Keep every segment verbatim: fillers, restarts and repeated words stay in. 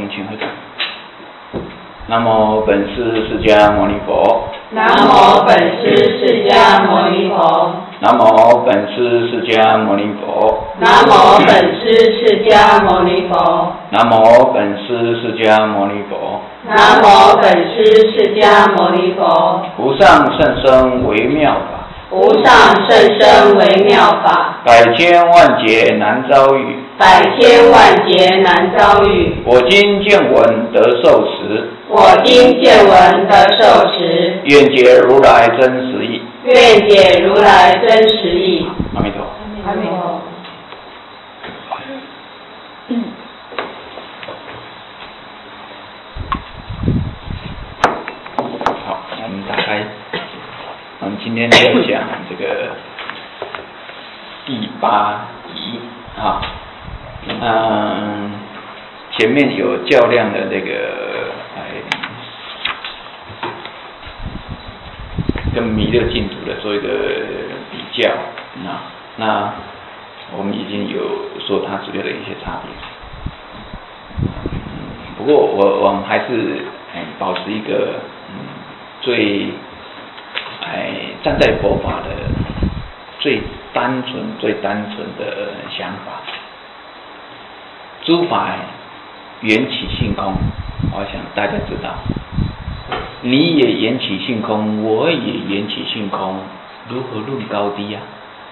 们请合掌。南无本师释迦牟尼佛。 南无本师释迦牟尼佛。 南无本师释迦牟尼佛。 南无本师释迦牟尼佛。 南无本师释迦牟尼佛。 南无本师释迦牟尼佛。 无上甚深微妙法。 无上甚深微妙法， 百千万劫难遭遇。 百千万劫难遭遇。 我今见闻得受持。 我今见闻得受持。 愿解如来真实义。 愿解如来真实义。 阿弥陀。 阿弥陀。 好，我们打开。我们今天要讲这个第八仪啊，嗯，前面有较量的这个哎，跟弥勒净土的做一个比较啊，那我们已经有说它主要的一些差别，不过我我们还是哎保持一个嗯最。哎，站在佛法的最单纯、最单纯的想法，诸法缘起性空，我想大家知道，你也缘起性空，我也缘起性空，如何论高低呀、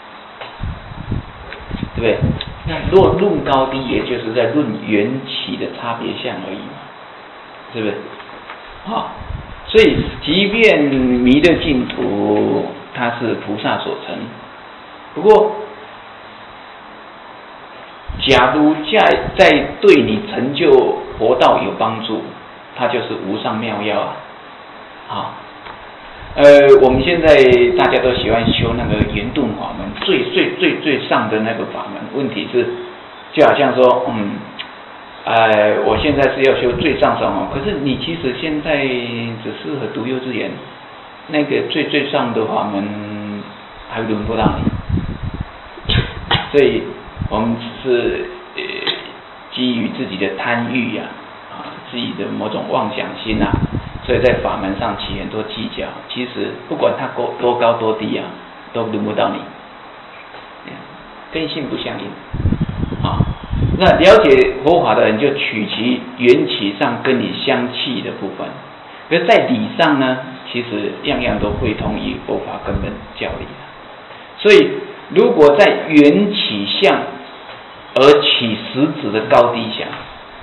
啊？对不对？那若论高低，也就是在论缘起的差别相而已嘛，是不是？啊。所以，即便弥勒净土它是菩萨所成，不过，假如在在对你成就佛道有帮助，它就是无上妙药啊！好，呃，我们现在大家都喜欢修那个圆顿法门，最最最最上的那个法门。问题是，就好像说，嗯。呃，我现在是要修最上上哦，可是你其实现在只适合读幼稚园，那个最最上的法门还轮不到你，所以我们只是呃基于自己的贪欲呀、啊，啊自己的某种妄想心啊，所以在法门上起很多计较。其实不管它多多高多低啊，都轮不到你，根性不相应啊。那了解佛法的人就取其缘起上跟你相契的部分，而在理上呢，其实样样都会同于佛法根本教理。所以，如果在缘起相而起实质的高低相，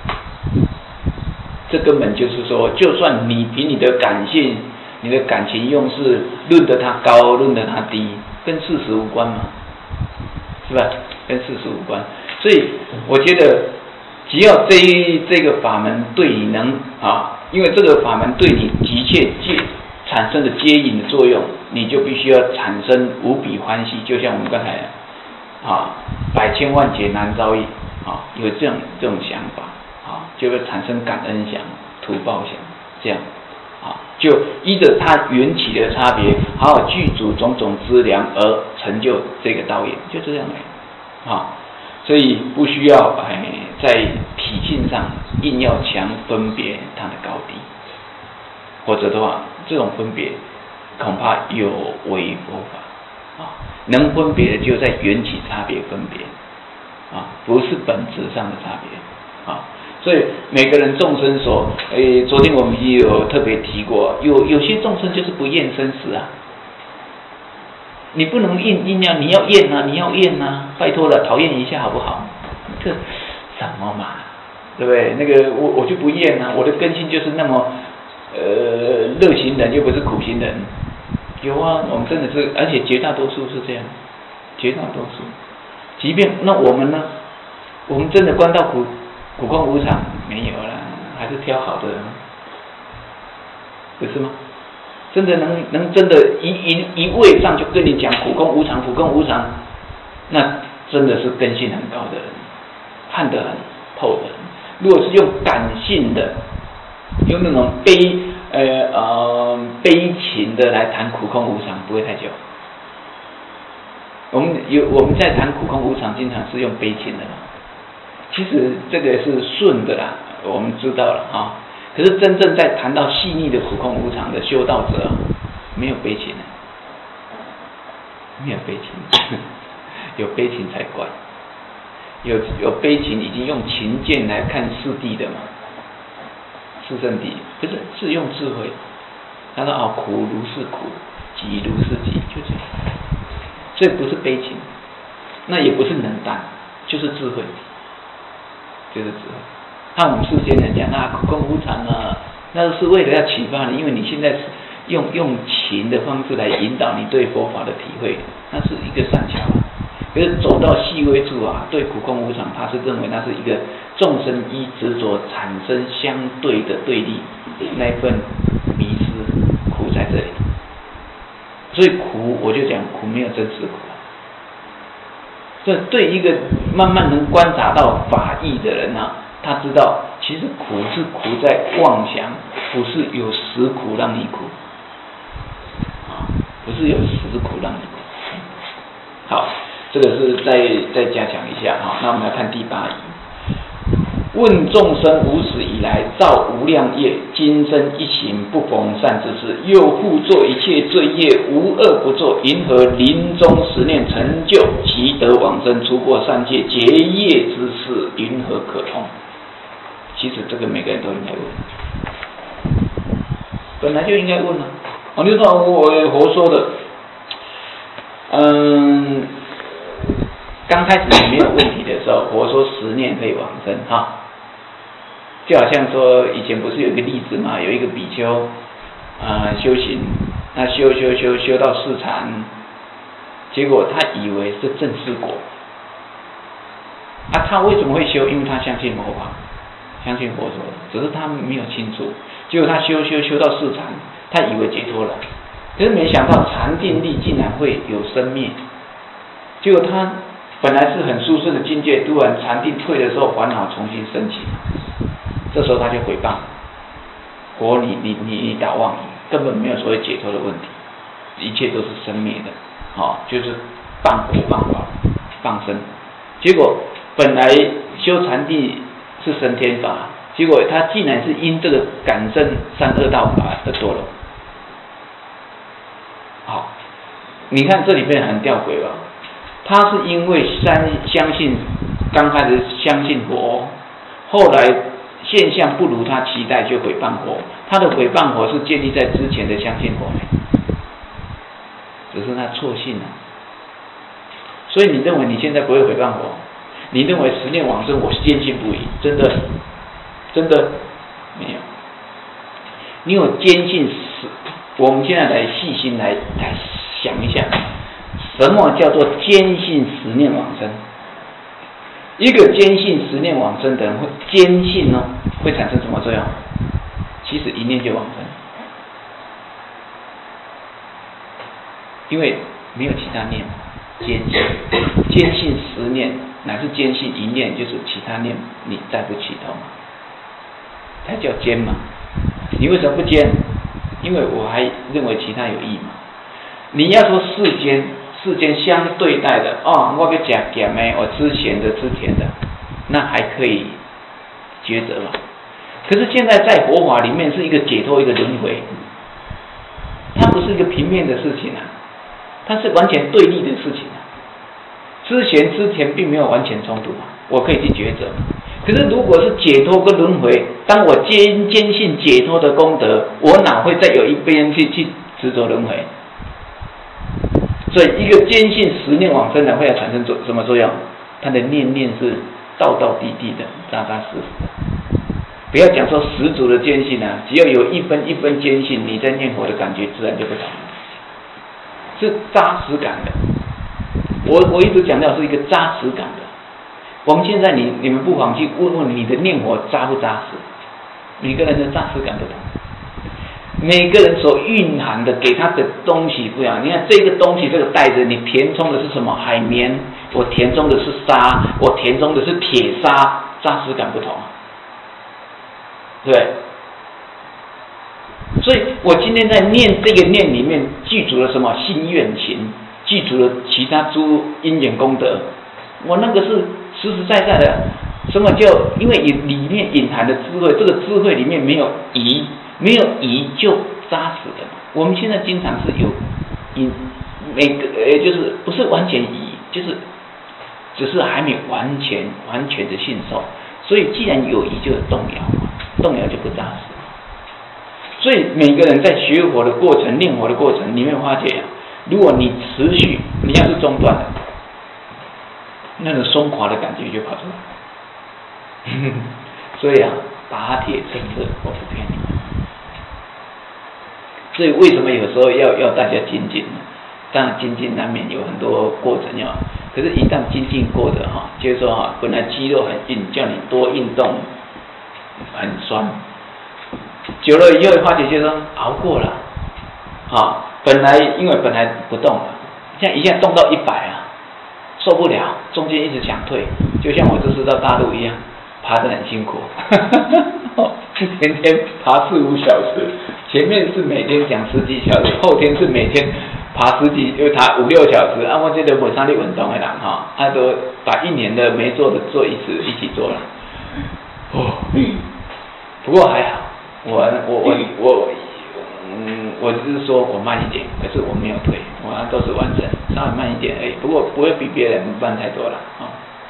这根本就是说，就算你凭你的感性、你的感情用事论得它高、论得它低，跟事实无关嘛，是吧？跟事实无关。所以我觉得，只要这一这个法门对你能啊，因为这个法门对你的确接产生的接引的作用，你就必须要产生无比欢喜。就像我们刚才啊，百千万劫难遭遇啊，有这样这种想法啊，就会产生感恩想、图报想，这样啊，就依着它缘起的差别，好好具足种种资粮而成就这个道业，就这样来啊。所以不需要哎，在体性上硬要强分别它的高低，或者的话，这种分别恐怕有违佛法啊。能分别的就在缘起差别分别啊，不是本质上的差别啊。所以每个人众生所，哎，昨天我们也有特别提过，有有些众生就是不厌生死啊。你不能硬硬要，你要厌啊，你要厌啊，拜托了，讨厌一下好不好？这什么嘛，对不对？那个我我就不厌啊，我的根性就是那么呃热心人，又不是苦心人。有啊，我们真的是，而且绝大多数是这样，绝大多数。即便那我们呢，我们真的关到苦苦空无常没有啦，还是挑好的，不是吗？真的能能真的一一一味上就跟你讲苦空无常，苦空无常，那真的是根性很高的人，看得很透的人。如果是用感性的，用那种悲呃呃悲情的来谈苦空无常，不会太久。我们有我们在谈苦空无常，经常是用悲情的啦。其实这个是顺的啦， 我们知道了啊。可是真正在谈到细腻的苦空无常的修道者，没有悲情，没有悲情，有悲情才怪。有有悲情已经用情见来看四谛的嘛，四圣谛不是是用智慧。他说哦，苦如是苦，集如是集，就这样。所以不是悲情，那也不是冷淡，就是智慧，就是智慧。看我们世间人讲啊，苦空无常啊，那是为了要启发你，因为你现在是用用情的方式来引导你对佛法的体会，那是一个善巧。可是走到细微处啊，对苦空无常，他是认为那是一个众生依执着产生相对的对立，那一份迷失苦在这里。所以苦，我就讲苦没有真实苦。这对一个慢慢能观察到法义的人啊，他知道其实苦是苦在妄想，不是有实苦让你苦，啊，不是有实苦让你苦。好。这个是再再加强一下哈，那我们来看第八义。问众生无始以来造无量业，今生一行不逢善知识，又复作一切罪业，无恶不作，云何临终十念成就，即得往生，出过三界，结业之事，云何可通？其实这个每个人都应该问，本来就应该问了。哦，你说我佛说的，嗯。刚开始你没有问题的时候，佛说十念可以往生哈，就好像说以前不是有一个例子嘛，有一个比丘啊、呃、修行，那修修修修到四禅，结果他以为是正四果，啊他为什么会修？因为他相信佛法，相信佛说的，只是他没有清楚，结果他修修修到四禅，他以为解脱了，可是没想到禅定力竟然会有生灭，结果他本来是很舒适的境界，突然禅定退的时候，烦恼重新升起，这时候他就诽谤佛，你你你你打妄语，根本没有所谓解脱的问题，一切都是生灭的，好、哦，就是谤佛谤法谤身。结果本来修禅定是升天法，结果他竟然是因这个感生三恶道法而堕落。好，你看这里面很吊诡吧？他是因为相相信，刚开始相信佛，后来现象不如他期待，就诽谤佛。他的诽谤佛是建立在之前的相信佛，只是他错信了。所以你认为你现在不会诽谤佛？你认为十念往生，我坚信不疑，真的，真的没有。你有坚信十？我们现在来细心来来想一下。什么叫做坚信十念往生？一个坚信十念往生的人，会坚信呢，会产生什么作用？其实一念就往生，因为没有其他念，坚信，坚信十念，乃是坚信一念，就是其他念你再不起头嘛，才叫坚嘛。你为什么不坚？因为我还认为其他有益嘛。你要说世间。世间相对待的哦，我要吃咸的，我吃咸的，吃甜的，那还可以抉择嘛。可是现在在佛法里面是一个解脱，一个轮回，它不是一个平面的事情啊，它是完全对立的事情啊。吃咸吃甜并没有完全冲突嘛，我可以去抉择。可是如果是解脱跟轮回，当我坚坚信解脱的功德，我哪会再有一边去去执着轮回？所以，一个坚信十念往生的会要产生什么作用？他的念念是道道地地的，扎扎实实的。不要讲说十足的坚信啊，只要有一分一分坚信，你在念佛的感觉自然就不同，是扎实感的。我我一直讲到是一个扎实感的。我们现在你你们不妨去问问你的念佛扎不扎实？每个人的扎实感不同。每个人所蕴含的给他的东西不一样。你看这个东西，这个袋子，你填充的是什么？海绵，我填充的是沙，我填充的是铁砂，扎实感不同，对。所以我今天在念这个念里面，记住了什么？心愿情，记住了其他诸因缘功德，我那个是实实在在的， 什么叫？因为里面隐含的智慧，这个智慧里面没有疑，没有疑就扎实的。我们现在经常是有疑，每个呃就是不是完全疑，就是只是还没有完全完全的信受。所以既然有疑，就有动摇嘛，动摇就不扎实。所以每个人在学佛的过程、念佛的过程，你会发觉，如果你持续，你要是中断了，那种松垮的感觉就跑出来。所以啊，打铁趁热，我不骗你。所以为什么有时候要要大家精进呢？当然精进难免有很多过程要，可是，一旦精进过的哈，就是说哈，本来肌肉很硬，叫你多运动，很酸。久了以后发觉就是说熬过了，啊，本来因为本来不动了，现在一下动到一百啊，受不了，中间一直想退，就像我这次到大陆一样，爬得很辛苦，天天爬四五小时，前面是每天讲十几小时，后天是每天爬十几又爬五六小时，啊，我这个没上力运动的人哈，他都把一年的没做的做一次一起做了，哦，不过还好。我我我我嗯，我只是说我慢一点，可是我没有退，我都是完成，稍微慢一点而已。不过不会比别人慢太多了啊。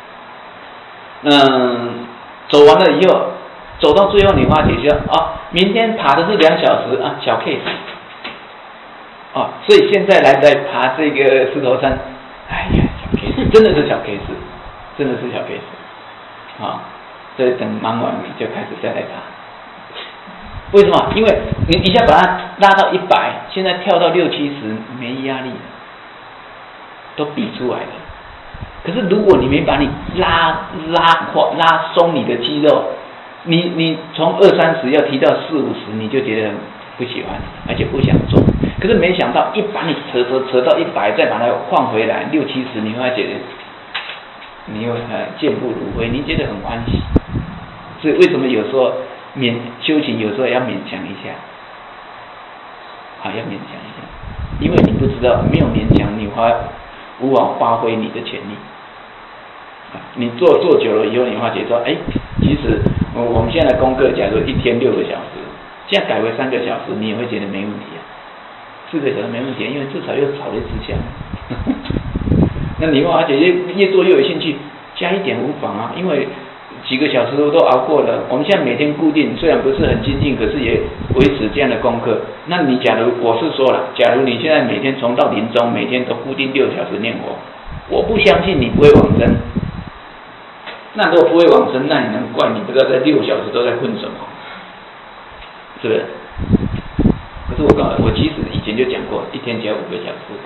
嗯，走完了以后，走到最后你发觉就啊，明天爬的是两小时啊，小 case。哦，所以现在来来爬这个石头山，哎呀，小 case， 真的是小 case， 真的是小 case。啊，所以等忙完就开始再来爬。为什么？因为你一下把它拉到一百，现在跳到六七十，没压力了，都比出来了。可是如果你没把你拉拉垮、拉松你的肌肉，你你从二三十要提到四五十，你就觉得不喜欢，而且不想做。可是没想到一把你扯扯扯到一百，再把它换回来六七十，你会觉得你又呃健步如飞，你觉得很欢喜。所以为什么有时候？勉修行有时候要勉强一下，啊，要勉强一下，因为你不知道，没有勉强，你发无法发挥你的潜力。啊，你做做久了以后，你发觉说，哎，其实我我们现在功课，假如一天六个小时，现在改为三个小时，你也会觉得没问题啊。四个小时没问题，因为至少又少了一支香。那你会发觉越越做越有兴趣，加一点无妨啊，因为。几个小时都熬过了，我们现在每天固定，虽然不是很精进，可是也维持这样的功课。那你假如我是说了，假如你现在每天从到临终，每天都固定六小时念佛，我不相信你不会往生。那如果不会往生，那你能怪你不知道在六小时都在混什么？是不是？可是我告诉你，我其实以前就讲过，一天只要五个小时。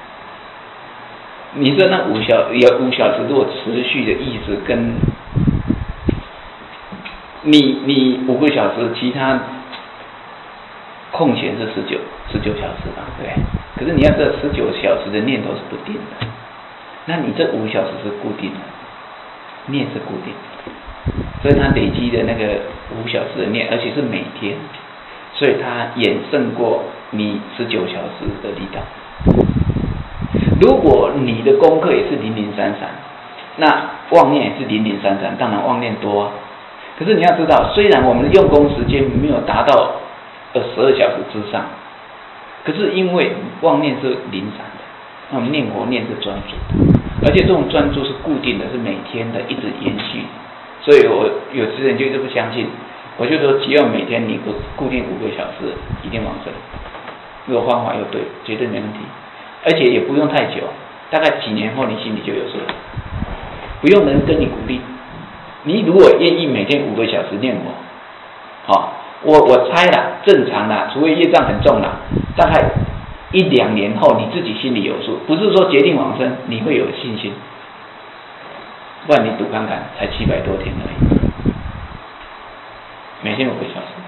你说那五小有五小时，如果持续的意识跟你你五个小时，其他空闲是十九十九小时嘛，对不对？可是你要知道，十九小时的念头是不定的，那你这五小时是固定的，念是固定的，所以它累积的那个五小时的念，而且是每天，所以它远胜过你十九小时的力道。如果你的功课也是零零散散，那妄念也是零零散散，当然妄念多啊。可是你要知道，虽然我们的用功时间没有达到呃十二小时之上，可是因为妄念是零散的，那我们念佛念是专注的，而且这种专注是固定的，是每天的一直延续。所以我有些人就是不相信，我就说只要每天你固定五个小时，一定往生。如果方法又对，绝对没问题，而且也不用太久，大概几年后你心里就有数了，不用人跟你鼓励。你如果愿意每天五个小时念佛，好、哦，我我猜啦，正常啦，除非业障很重啦，大概一两年后你自己心里有数，不是说决定往生，你会有信心。不然你赌看看，才七百多天而已，每天五个小时，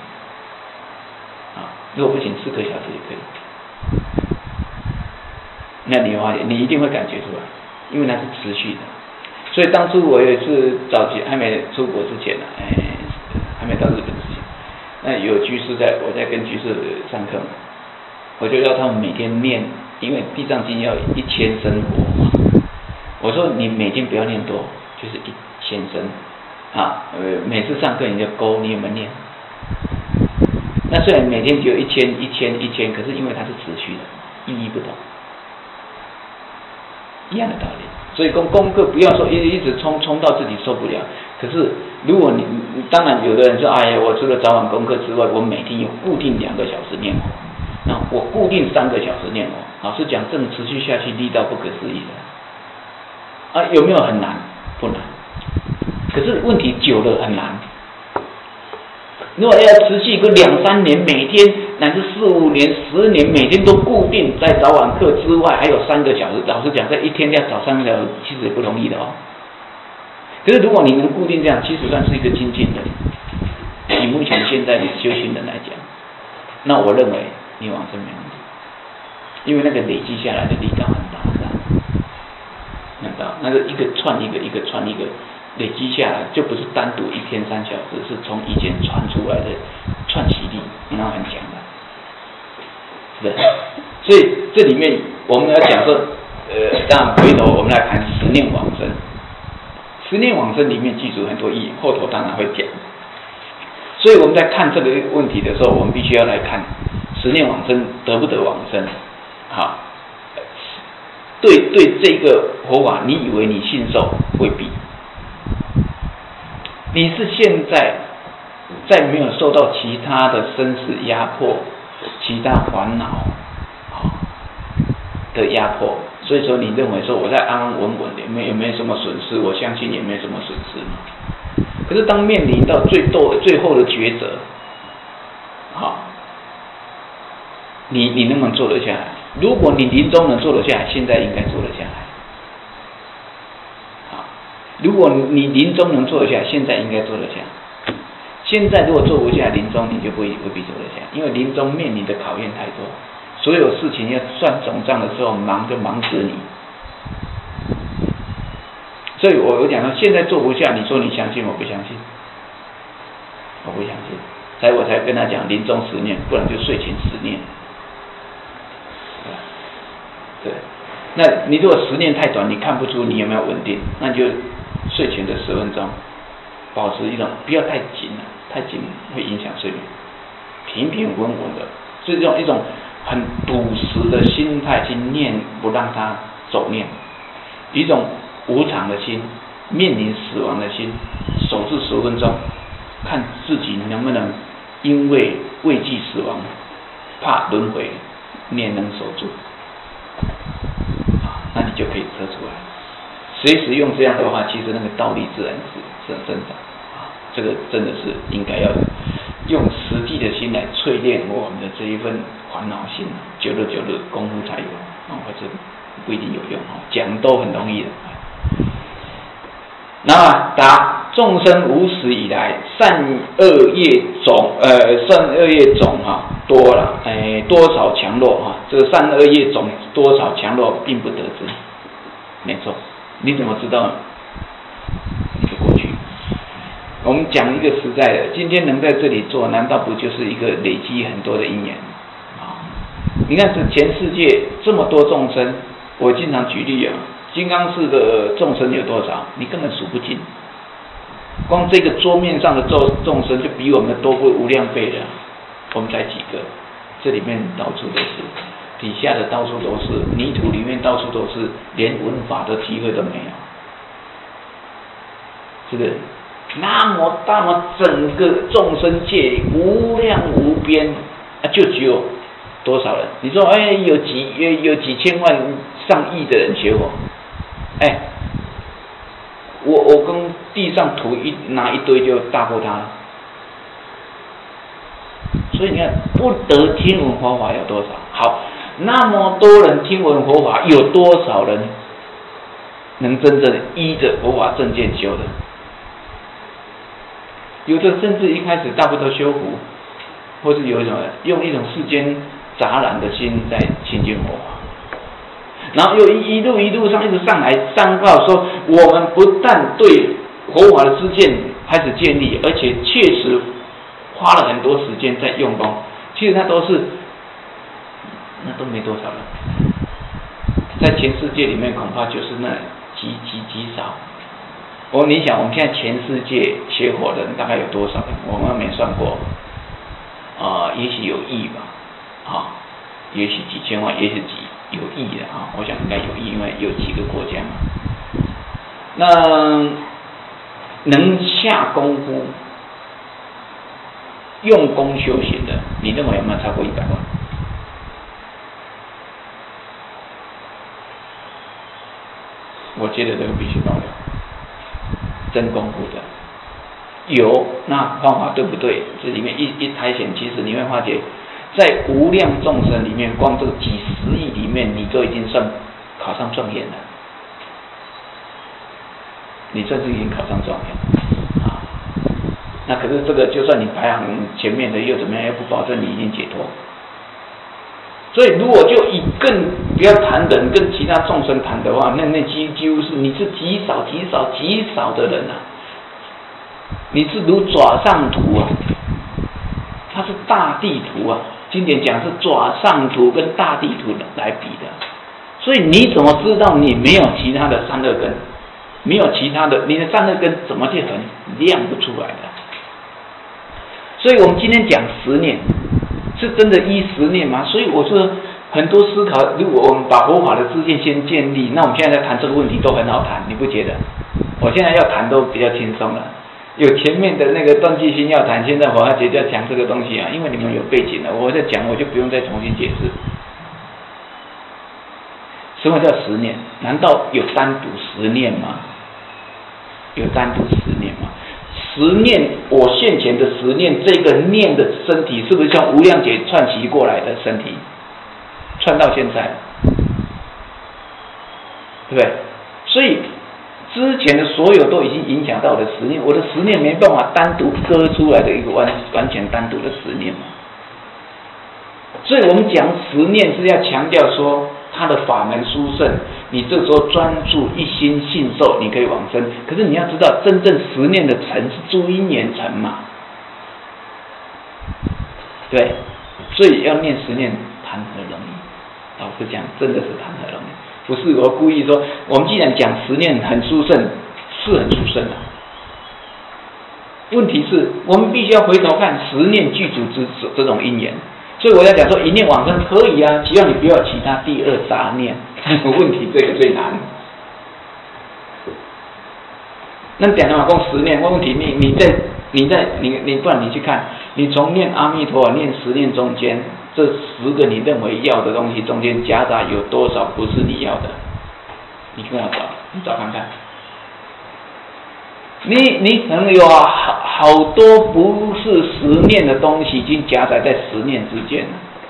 啊，如果不行四个小时也可以。那你的话，你一定会感觉出来，因为那是持续的。所以当初我也是早期还没出国之前呢、啊，哎，还没到日本之前，那有居士在，我在跟居士上课嘛，我就要他们每天念，因为地藏经要一千声佛嘛，我说你每天不要念多，就是一先生，啊，呃，每次上课你就勾，你有没有念？那虽然每天只有一千、一千、一千，可是因为它是持续的，意义不同，一样的道理。所以功功课不要说一一直冲冲到自己受不了。可是如果你当然有的人说，哎呀，我除了早晚功课之外，我每天有固定两个小时念佛，那我固定三个小时念佛。老实讲，这种持续下去，力道不可思议的。啊，有没有很难？不难。可是问题久了很难。如果要持续个两三年，每天乃至四五年、十年，每天都固定在早晚课之外，还有三个小时。老实讲，在一天要找三个小时，其实也不容易的哦。可是如果你能固定这样，其实算是一个精进的。以目前现在的修行人来讲，那我认为你往生没问题，因为那个累积下来的力道很大很大，很大，那个一个串一个，一个串一个。累积下来就不是单独一天三小时，是从以前传出来的串习力，那很强的，是不是？所以这里面我们要讲说，呃，当然回头我们来看十念往生。十念往生里面记住很多意义，后头当然会讲。所以我们在看这个问题的时候，我们必须要来看十念往生得不得往生。好，对对，这个佛法，你以为你信受，未必。你是现在在没有受到其他的生死压迫、其他烦恼的压迫，所以说你认为说我在安安稳稳的，没有没有什么损失，我相信也没有什么损失嘛。可是当面临到最多最后的抉择，好，你你能不能做得下来？如果你临终能做得下来，现在应该做得下来。如果你临终能做得下，现在应该做得下。现在如果做不下，临终你就不会未必做得下，因为临终面临的考验太多，所有事情要算总账的时候，忙就忙死你。所以我有讲到，现在做不下，你说你相信，我不相信，我不相信，所以我才跟他讲临终十念，不然就睡前十念。对，那你如果十念太短，你看不出你有没有稳定，那你就睡前的十分钟，保持一种不要太紧了，太紧会影响睡眠，平平稳稳的，所以这种一种很笃实的心态去念，不让它走念，一种无常的心，面临死亡的心，守住十分钟，看自己能不能因为畏惧死亡，怕轮回，你也能守住，那你就可以测出来。随时用这样的话，其实那个道力自然是是增长啊，这个真的是应该要用实际的心来淬炼我们的这一份烦恼心，久了久了功夫才有啊，或者不一定有用啊，讲都很容易的。那么答众生无始以来善恶业种，呃，善恶业种哈、啊、多了，哎，多少强弱哈、啊，这个善恶业种多少强弱并不得知，没错。你怎么知道呢？一个过去。我们讲一个实在的，今天能在这里做，难道不就是一个累积很多的因缘啊？你看，是全世界这么多众生，我经常举例啊，金刚寺的众生有多少？你根本数不尽。光这个桌面上的众众生就比我们多过无量倍了，我们才几个，这里面到处都是。底下的到处都是，泥土里面到处都是，连闻法的机会都没有，是不是？那么大么整个众生界无量无边啊，就只有多少人？你说，哎，有几有有几千万上亿的人学佛，哎，我我跟地上土一拿一堆就大过他了。所以你看，不得听闻佛法有多少？好。那么多人听闻佛法，有多少人能真正依着佛法正见修的？有的甚至一开始大部分都修福，或是有什么用一种世间杂染的心在亲近佛法，然后又一一路一路上一直上来上报说，我们不但对佛法的知见开始建立，而且确实花了很多时间在用功。其实它都是。那都没多少人，在全世界里面恐怕就是那极极极少， 我你想，我们现在全世界学佛的人大概有多少人？我们没算过，啊、呃，也许有亿吧，啊，也许几千万，也许几有亿的啊，我想应该有亿，因为有几个国家嘛。那能下功夫、用功修行的，你认为有没有超过一百万？我觉得这个必须爆料。真功夫的有，那方法对不对？这里面一一苔藓，其实你会发觉，在无量众生里面，光这个几十亿里面，你都已经算考上状元了。你算是已经考上状元啊。那可是这个，就算你排行前面的又怎么样，又不保证你已经解脱。所以，如果就以更不要谈人跟其他众生谈的话，那那几几乎是你是极少极少极少的人啊，你是如爪上图啊，它是大地图啊，经典讲是爪上图跟大地图来比的，所以你怎么知道你没有其他的善恶根，没有其他的，你的善恶根怎么去衡量不出来的？所以我们今天讲十念。是真的依十念吗？所以我说很多思考，如果我们把佛法的知见先建立，那我们现在在谈这个问题都很好谈，你不觉得？我现在要谈都比较轻松了，有前面的那个断句心要谈，现在我要接着讲这个东西啊，因为你们有背景了，我在讲我就不用再重新解释。什么叫十念？难道有单独十念吗？有单独十念吗？十念，我现前的十念，这个念的身体是不是像无量劫串习过来的身体，串到现在，对不对？所以之前的所有都已经影响到我的十念，我的十念没办法单独割出来的一个完完全单独的十念嘛。所以我们讲十念是要强调说它的法门殊胜，你这时候专注一心信受，你可以往生。可是你要知道，真正十念的成是诸因缘成嘛，对，所以要念十念谈何容易？老实讲，真的是谈何容易？不是我故意说，我们既然讲十念很殊胜，是很殊胜的。问题是我们必须要回头看十念具足之这种因缘。所以我要讲说一念往生可以啊，只要你不要其他第二杂念。问题这个最难。那讲的话讲十念，问题你你在你在你你不然你去看，你从念阿弥陀念十念中间，这十个你认为要的东西中间夹杂有多少不是你要的？你跟我找，你找看看。你你可能有好好多不是十念的东西，已经夹杂在十念之间了。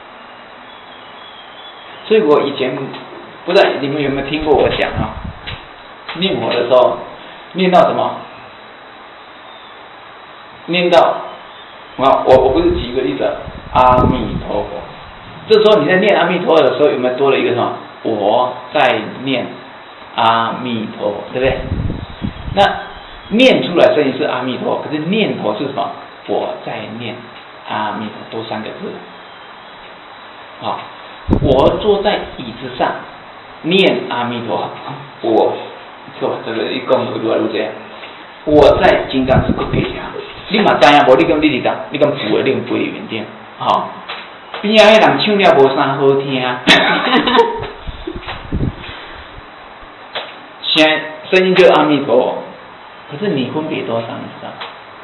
所以我以前不知道你们有没有听过我讲啊？念佛的时候，念到什么？念到啊，我我不是举个例子，阿弥陀佛。这时候你在念阿弥陀佛的时候，有没有多了一个什么？我在念阿弥陀佛，对不对？那念出来声音是阿弥陀，可是念头是什么？我在念阿弥陀，多三个字。好，我坐在椅子上念阿弥陀，我错，这个一共有多少这样？我在金刚持国配下，你嘛知影无？你讲你是讲，你讲扶的令飞云顶，好，边仔迄人唱了无啥好听，声声音叫阿弥陀。可是你分别多少？你知道？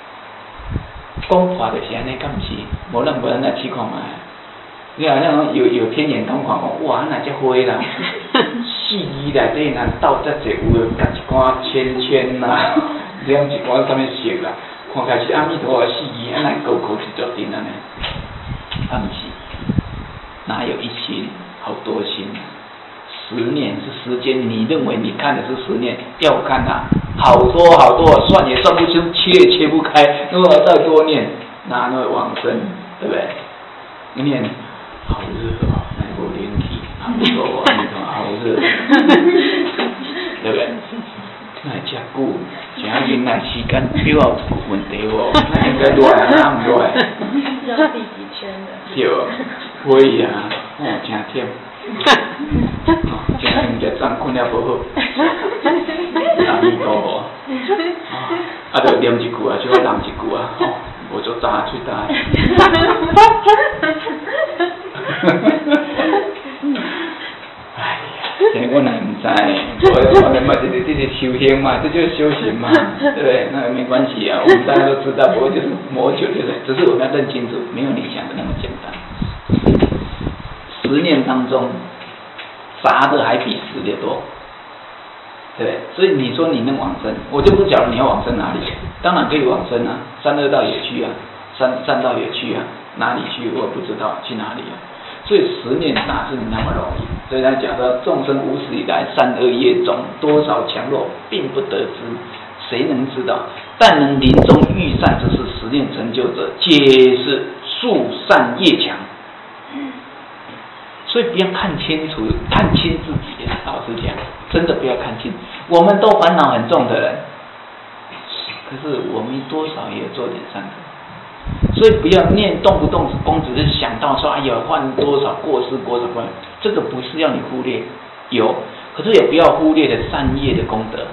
讲法就是安尼，敢不是？无咱无咱来试看卖。你好像有有天眼讲看讲，哇，那只花啦，四字内底若斗遮济，有诶，夹一寡圈圈啦，染一寡啥物色啦，看起来是阿弥陀佛四字，安尼勾勾一足阵安尼。啊，不是，哪有一心，好多心。十年是时间，你认为你看的是十年，要我看啊，好多好多，算也算不清，切也切不开，那么再多念，哪能往生，对不对？念好热哦，那个灵体，阿弥陀佛，阿弥陀佛，好热，对不对？那遮久，请问那时间表有问题无？那应该热啊，哪唔热？ 要第几圈的？ 对，可以啊，哦，真忝。哦，今日唔食饭，困了无好。 阿弥陀佛，啊，就念一句啊，就人一句啊，哦，无做大嘴大。哎呀，现在我哪唔知，我我们嘛就是这些修行嘛，这就是修行嘛，对不对？那没关系啊，我们大家都知道，不过就是魔球，对不对？只是我们要认清楚，没有你想的那么简单。十念当中，杂的还比实的多，对不对？所以你说你能往生，我就不晓得你要往生哪里，当然可以往生啊，三恶道也去啊，三三道也去啊，哪里去我不知道，去哪里啊？所以十念哪是那么容易？所以他讲到众生无始以来善恶业种多少强弱，并不得知，谁能知道？但能临终遇善之事，十念成就者，皆是数善业强。所以不要看清楚，看清自己。老实讲，真的不要看清。我们都烦恼很重的人，可是我们多少也做点善事。所以不要念动不动光只是想到说，哎呀，换多少过失过什么，这个不是要你忽略，有，可是也不要忽略了善业的功德。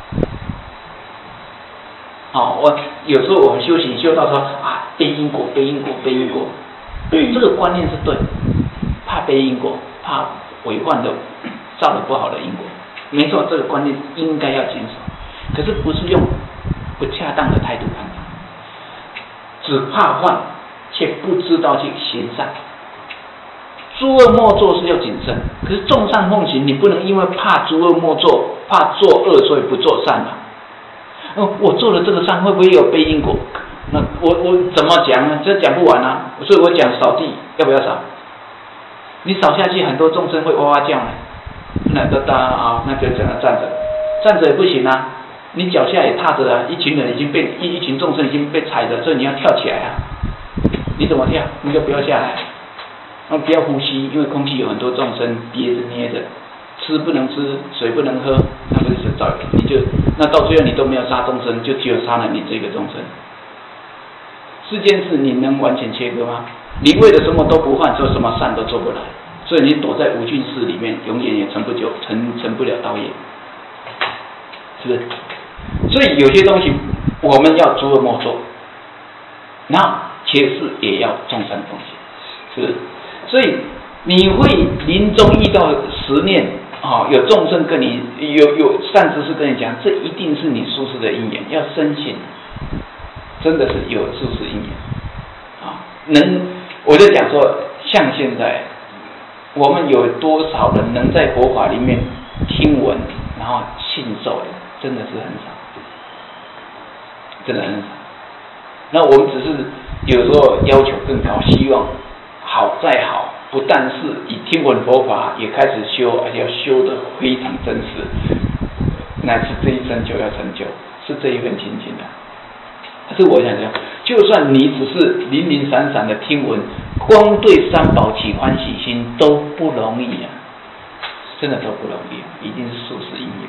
好、哦，我有时候我们修行修到说啊，背因果，背因果，背因果，这个观念是对，怕背因果，怕违犯的造了不好的因果，没错，这个观念应该要坚守，可是不是用不恰当的态度看待。只怕犯，却不知道去行善。诸恶莫作是要谨慎，可是众善奉行，你不能因为怕诸恶莫作，怕做恶，所以不做善嘛。哦，我做了这个善，会不会有背因果？那我我怎么讲呢？这讲不完啊。所以我讲扫地要不要扫？你扫下去，很多众生会哇哇叫呢。那都当啊，那就只能站着，站着也不行啊。你脚下也踏着啊，一群人已经被一一群众生已经被踩着，所以你要跳起来啊！你怎么跳？你就不要下来，那不要呼吸，因为空气有很多众生憋着捏着，吃不能吃，水不能喝，那不是早你就那到最后你都没有杀众生，就只有杀了你这个众生。四件事你能完全切割吗？你为了什么都不犯，做什么善都做不来，所以你躲在无菌室里面，永远也成不久，成成不了道业，是不是？所以有些东西我们要诸恶莫作，那切事也要众善奉行，是不是？所以你会临终遇到十念啊、哦，有众生跟你有有善知识跟你讲，这一定是你殊胜的因缘，要深信，真的是有殊胜因缘啊。能，我就讲说，像现在我们有多少人能在佛法里面听闻，然后信受的，真的是很少。真的很少，那我们只是有时候要求更高，希望好再好，不但是以听闻佛法也开始修，而且要修得非常真实，乃至这一生就要成就，是这一份情形的。可是我想讲，就算你只是零零散散的听闻，光对三宝起欢喜心都不容易啊，真的都不容易，一定是殊胜因缘。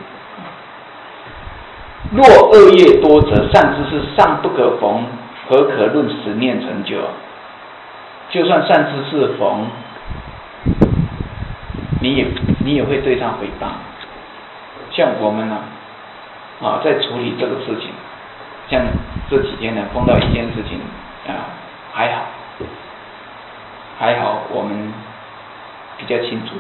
若恶业多则善知识尚不可逢，何可论十念成就？就算善知识逢，你也你也会对他诽谤。像我们呢、啊，啊，在处理这个事情，像这几天呢，碰到一件事情啊，还好，还好我们比较清楚。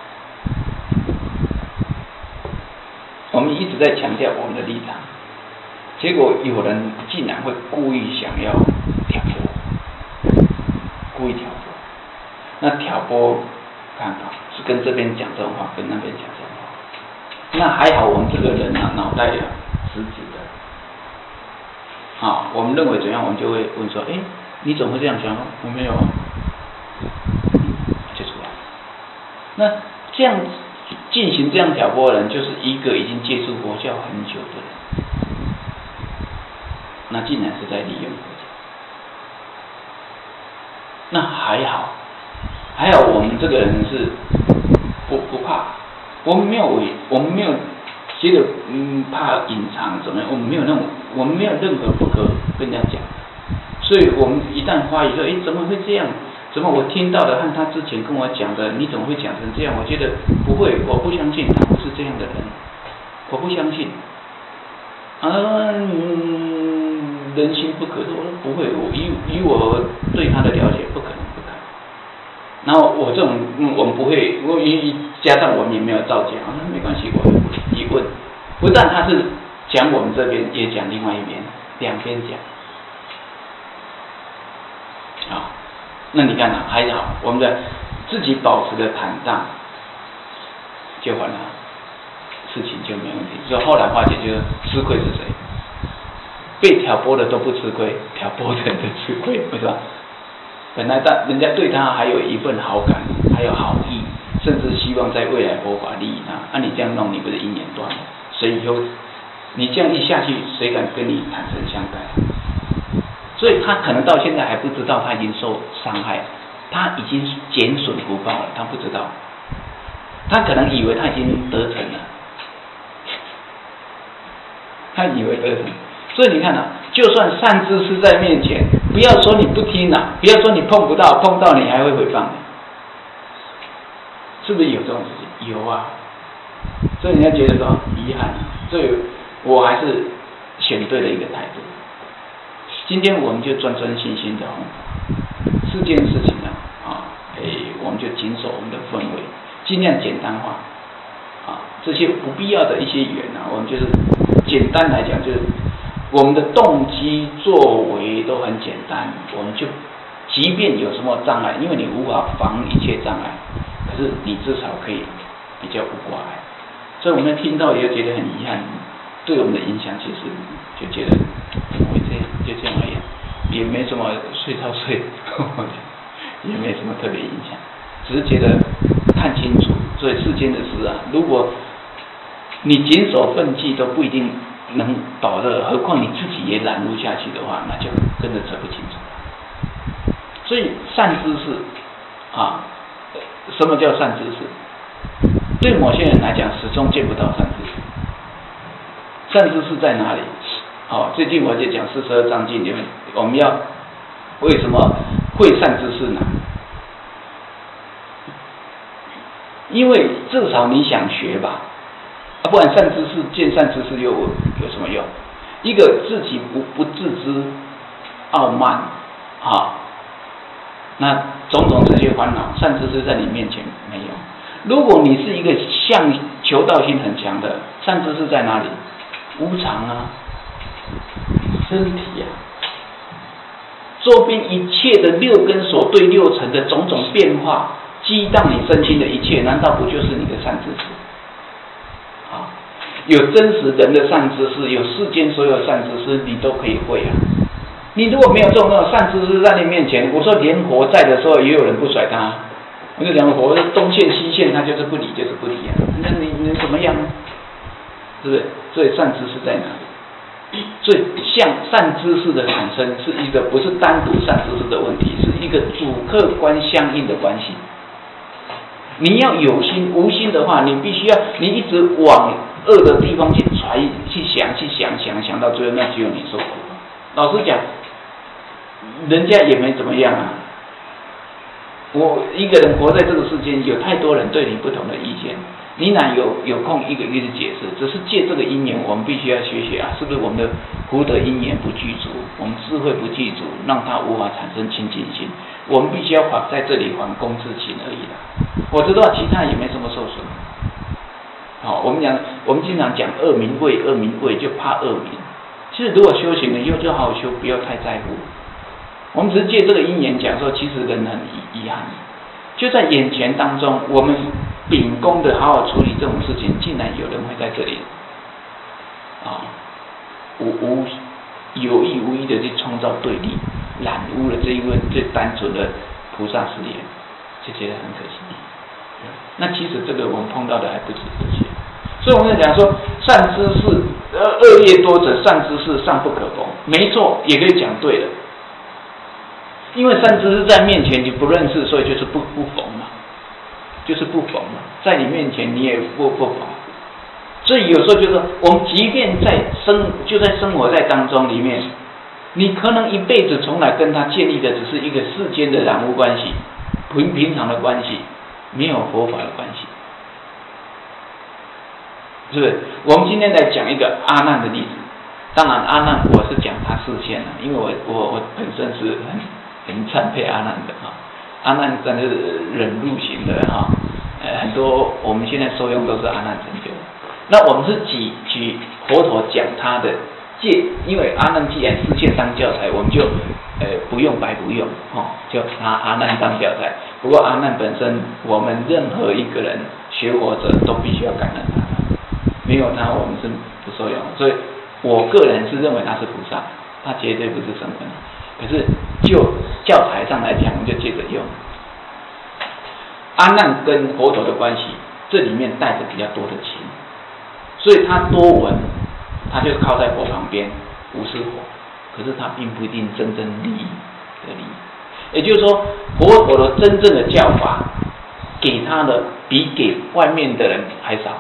我们一直在强调我们的立场，结果有人竟然会故意想要挑拨，故意挑拨。那挑拨看法是跟这边讲这种话，跟那边讲这种话。那还好，我们这个人啊，脑袋啊直直的。啊，我们认为怎样，我们就会问说：哎，你怎么会这样想？我没有啊，就出来。那这样进行这样挑拨的人，就是一个已经接触佛教很久的人，那竟然是在利用佛教。那还好，还好我们这个人是不不怕，我们没有违，我们没有觉得嗯怕隐藏怎么样，我们没有那种，我们没有任何不可跟人家讲，所以我们一旦怀疑说，哎，怎么会这样？怎么我听到的和他之前跟我讲的，你怎么会讲成这样？我觉得不会，我不相信他不是这样的人，我不相信。 啊，嗯，人心不可说，不会，我以以我对他的了解，不可能不可能。然后我这种，嗯，我们不会，我一加上我们也没有造假，那没关系，我们一问，不但他是讲我们这边，也讲另外一边，两边讲。啊，那你看啊，还好，我们的自己保持的坦荡，就完了，事情就没问题。所以后来发现，就是吃亏是谁？被挑拨的都不吃亏，挑拨的人吃亏，为什么？本来他人家对他还有一份好感，还有好意，甚至希望在未来佛法利益他。那、啊、你这样弄，你不是因缘断了？谁以后你这样一下去，谁敢跟你坦诚相待？所以他可能到现在还不知道他已经受伤害，他已经减损福报了，他不知道，他可能以为他已经得逞了，他以为得逞。所以你看啊，就算善知识在面前，不要说你不听啊，不要说你碰不到，碰到你还会诽谤你，是不是有这种事情？有啊。所以人家觉得说遗憾，所以我还是选对了一个态度。今天我们就专专心心的，四件事情呢，啊，哎，我们就谨守我们的氛围，尽量简单化，啊，这些不必要的一些缘啊，我们就是简单来讲，就是我们的动机作为都很简单，我们就即便有什么障碍，因为你无法防一切障碍，可是你至少可以比较无挂碍，所以我们听到也觉得很遗憾，对我们的影响其实就觉得怎么会这样，就这样而已，也没什么睡到睡，也没什么特别影响，只是觉得看清楚，所以世间的事啊，如果你谨守分际都不一定能保乐，何况你自己也染入下去的话，那就真的扯不清楚了。所以善知识啊，什么叫善知识？对某些人来讲，始终见不到善知识。善知识在哪里？好、哦，最近我就讲四十二章经里面，我们要为什么会善知识呢？因为至少你想学吧，啊，不然善知识见善知识又有什么用？一个自己不不自知、傲慢啊，那种种这些烦恼，善知识在你面前没有。如果你是一个向求道心很强的，善知识在哪里？无常啊，身体啊，周边一切的六根所对六尘的种种变化，激荡你身心的一切，难道不就是你的善知识？啊，有真实人的善知识，有世间所有善知识，你都可以会啊。你如果没有这种那种善知识在你面前，我说连活在的时候也有人不甩他，我就讲活东线西线，他就是不理，就是不理啊。那你你怎么样呢？是不是？所以善知识在哪里？所以像善知识的产生是一个不是单独善知识的问题，是一个主客观相应的关系。你要有心，无心的话，你必须要你一直往恶的地方去揣、去想、去想想想到最后，那只有你受苦。老实讲，人家也没怎么样啊。我一个人活在这个世间，有太多人对你不同的意见，你哪有有空一个一个解释？只是借这个因缘，我们必须要学学啊，是不是我们的福德因缘不具足，我们智慧不具足，让它无法产生清净心。我们必须要还在这里还公自心而已啦。我知道其他也没什么受损。好，我们讲，我们经常讲恶名贵，恶名贵就怕恶名。其实如果修行了以后就好好修，不要太在乎。我们只是借这个因缘讲说，其实人很遗憾，就在眼前当中，我们秉公的好好处理这种事情，竟然有人会在这里啊，无无有意无意的去创造对立，染污了这一位最单纯的菩萨誓言，就觉得很可惜。那其实这个我们碰到的还不止这些，所以我们在讲说善知识，呃，恶业多者善知识尚不可逢，没错，也可以讲对了。因为善知识在面前你不认识，所以就是不不逢嘛，就是不逢嘛，在你面前你也不不逢，所以有时候就是我们即便在生就在生活在当中里面，你可能一辈子从来跟他建立的只是一个世间的染污关系，平平常的关系，没有佛法的关系，是不是？我们今天来讲一个阿难的例子。 当然阿难我是讲他视线了，因为我我我本身是很很钦佩阿难的哈。阿难真的是忍辱型的哈，呃很多我们现在受用都是阿难成就。那我们是举举佛陀讲他的借，因为阿难既然视线当教材，我们就呃不用白不用哦，就拿阿难当教材。不过阿难本身，我们任何一个人学佛者都必须要感恩他，没有他我们是不受用。所以我个人是认为他是菩萨，他绝对不是声闻。可是就教材上来讲，我们就接着用。阿难跟佛陀的关系，这里面带着比较多的情，所以他多闻，他就靠在佛旁边无视佛，可是他并不一定真正利益的利益。也就是说，佛陀的真正的教法给他的比给外面的人还少。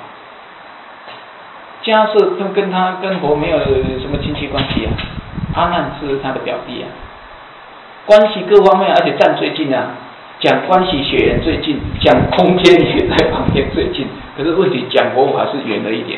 迦叶跟跟他跟佛没有什么亲戚关系啊，阿难是他的表弟啊，关系各方面而且站最近啊，讲关系血缘最近，讲空间也在旁边最近，可是问题讲佛法是远了一点。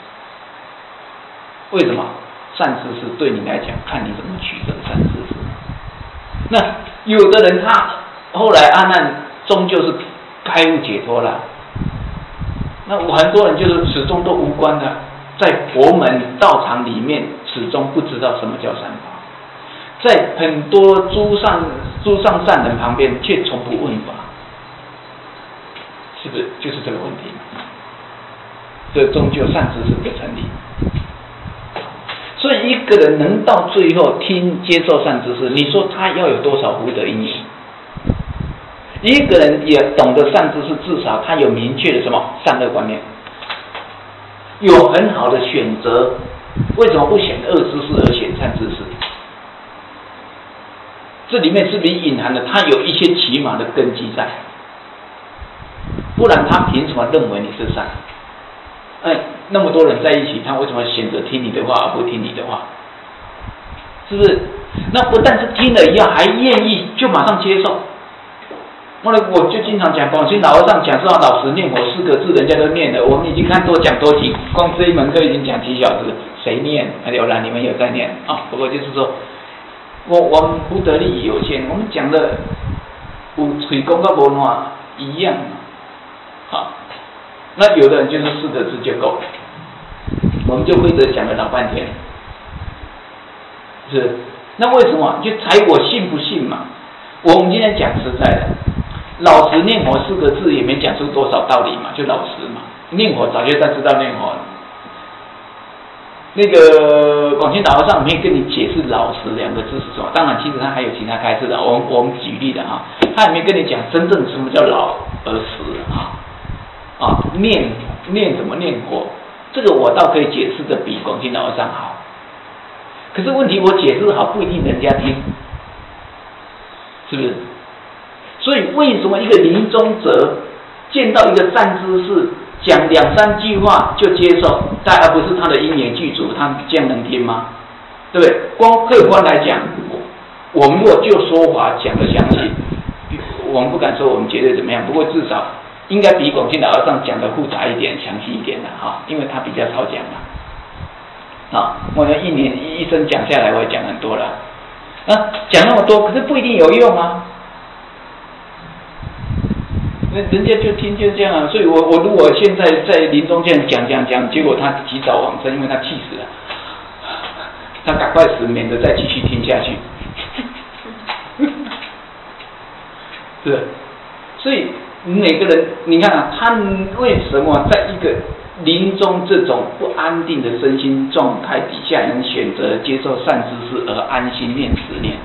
为什么？善知识对你来讲，看你怎么取得善知识。那有的人他后来阿难终究是开悟解脱了，那很多人就是始终都无关的，在佛门道场里面始终不知道什么叫善法，在很多诸上诸上善人旁边却从不问法，是不是就是这个问题？这终究善知识不成立。所以一个人能到最后听接受善知识，你说他要有多少福德因缘？一个人也懂得善知识，至少他有明确的什么善恶观念，有很好的选择。为什么不选恶知识而选善知识？这里面是不是隐含了他有一些起码的根基在？不然他凭什么认为你是善？哎，那么多人在一起，他为什么选择听你的话而不听你的话？是不是？那不但是听了以后还愿意就马上接受。后来我就经常讲，广西老和尚讲说老实念佛四个字，人家都念了。我们已经看多讲多听，光这一门课已经讲几小时，谁念？有啦，你们有在念啊？不过就是说，我我们福德力有限，我们讲的有嘴讲跟无烂一样啊。那有的人就是四个字就够了，我们就规则讲了老半天，是？那为什么？就猜我信不信嘛？我们今天讲实在的，老实念佛四个字也没讲出多少道理嘛，就老实嘛。念佛早就在知道念佛了。那个广清老和尚没跟你解释老实两个字是什么，当然其实他还有其他开示的，我们我们举例的哈，他也没跟你讲真正什么叫老而实啊。啊，念念怎么念佛，这个我倒可以解释的比广清老和尚好。可是问题我解释好不一定人家听，是不是？所以为什么一个临终者见到一个善知识，讲两三句话就接受，但而不是他的因缘具足，他这样能听吗？对不对？光客观来讲，我们若就说法讲的详细，我们不敢说我们绝对怎么样，不过至少应该比广清老和尚讲的复杂一点、详细一点的哈，因为他比较少讲嘛。啊，我一年一生讲下来，我也讲很多了。啊，讲那么多，可是不一定有用啊。那人家就听就这样啊，所以我我如果现在在临终这样讲讲讲，结果他及早往生，因为他气死了，他赶快死，免得再继续听下去。是，所以。每个人，你看啊，他为什么在一个临终这种不安定的身心状态底下，能选择接受善知识而安心念十念？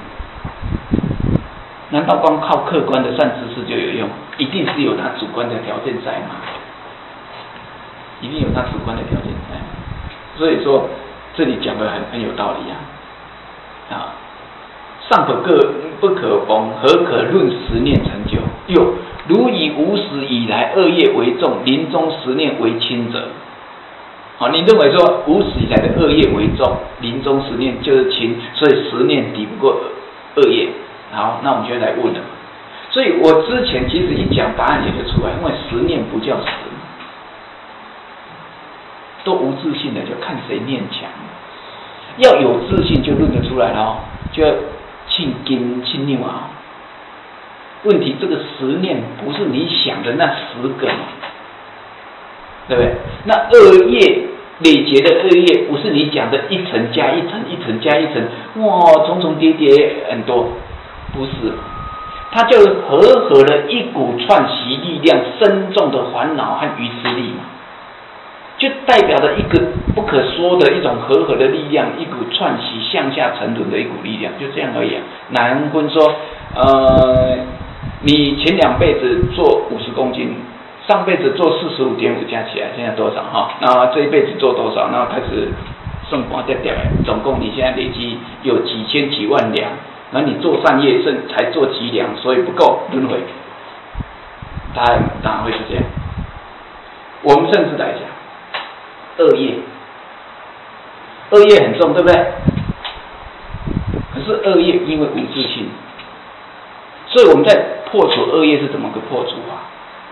难道光靠客观的善知识就有用？一定是有他主观的条件在吗？一定有他主观的条件在吗？所以说，这里讲的很很有道理啊！啊，尚可各不可逢，何可论十念成就？又如以无始以来恶业为重，临终十念为轻者。好，你认为说无始以来的恶业为重，临终十念就是轻，所以十念抵不过恶业。好，那我们就来问了。所以我之前其实一讲答案也就出来，因为十念不叫十，都无自信的，就看谁念强。 要有自信就论得出来了哦，就要信根信拗啊。问题这个十念不是你想的那十个嘛，对不对？那恶业累劫的恶业不是你讲的一层加一层，一层加一层，哇，重重叠叠很多，不是。它就合合了一股串习力量深重的烦恼和愚痴力嘛，就代表着一个不可说的一种合合的力量，一股串习向下沉沦的一股力量，就这样而已啊。难分说，呃，你前两辈子做五十公斤，上辈子做四十五点五，加起来现在多少哈？那这一辈子做多少？然后开始剩光掉掉，总共你现在累积有几千几万两。然后你做善业剩才做几两，所以不够轮回，当然当然会是这样。我们甚至来讲，恶业，恶业很重，对不对？可是恶业因为无自信，所以我们在破除恶业是怎么个破除法？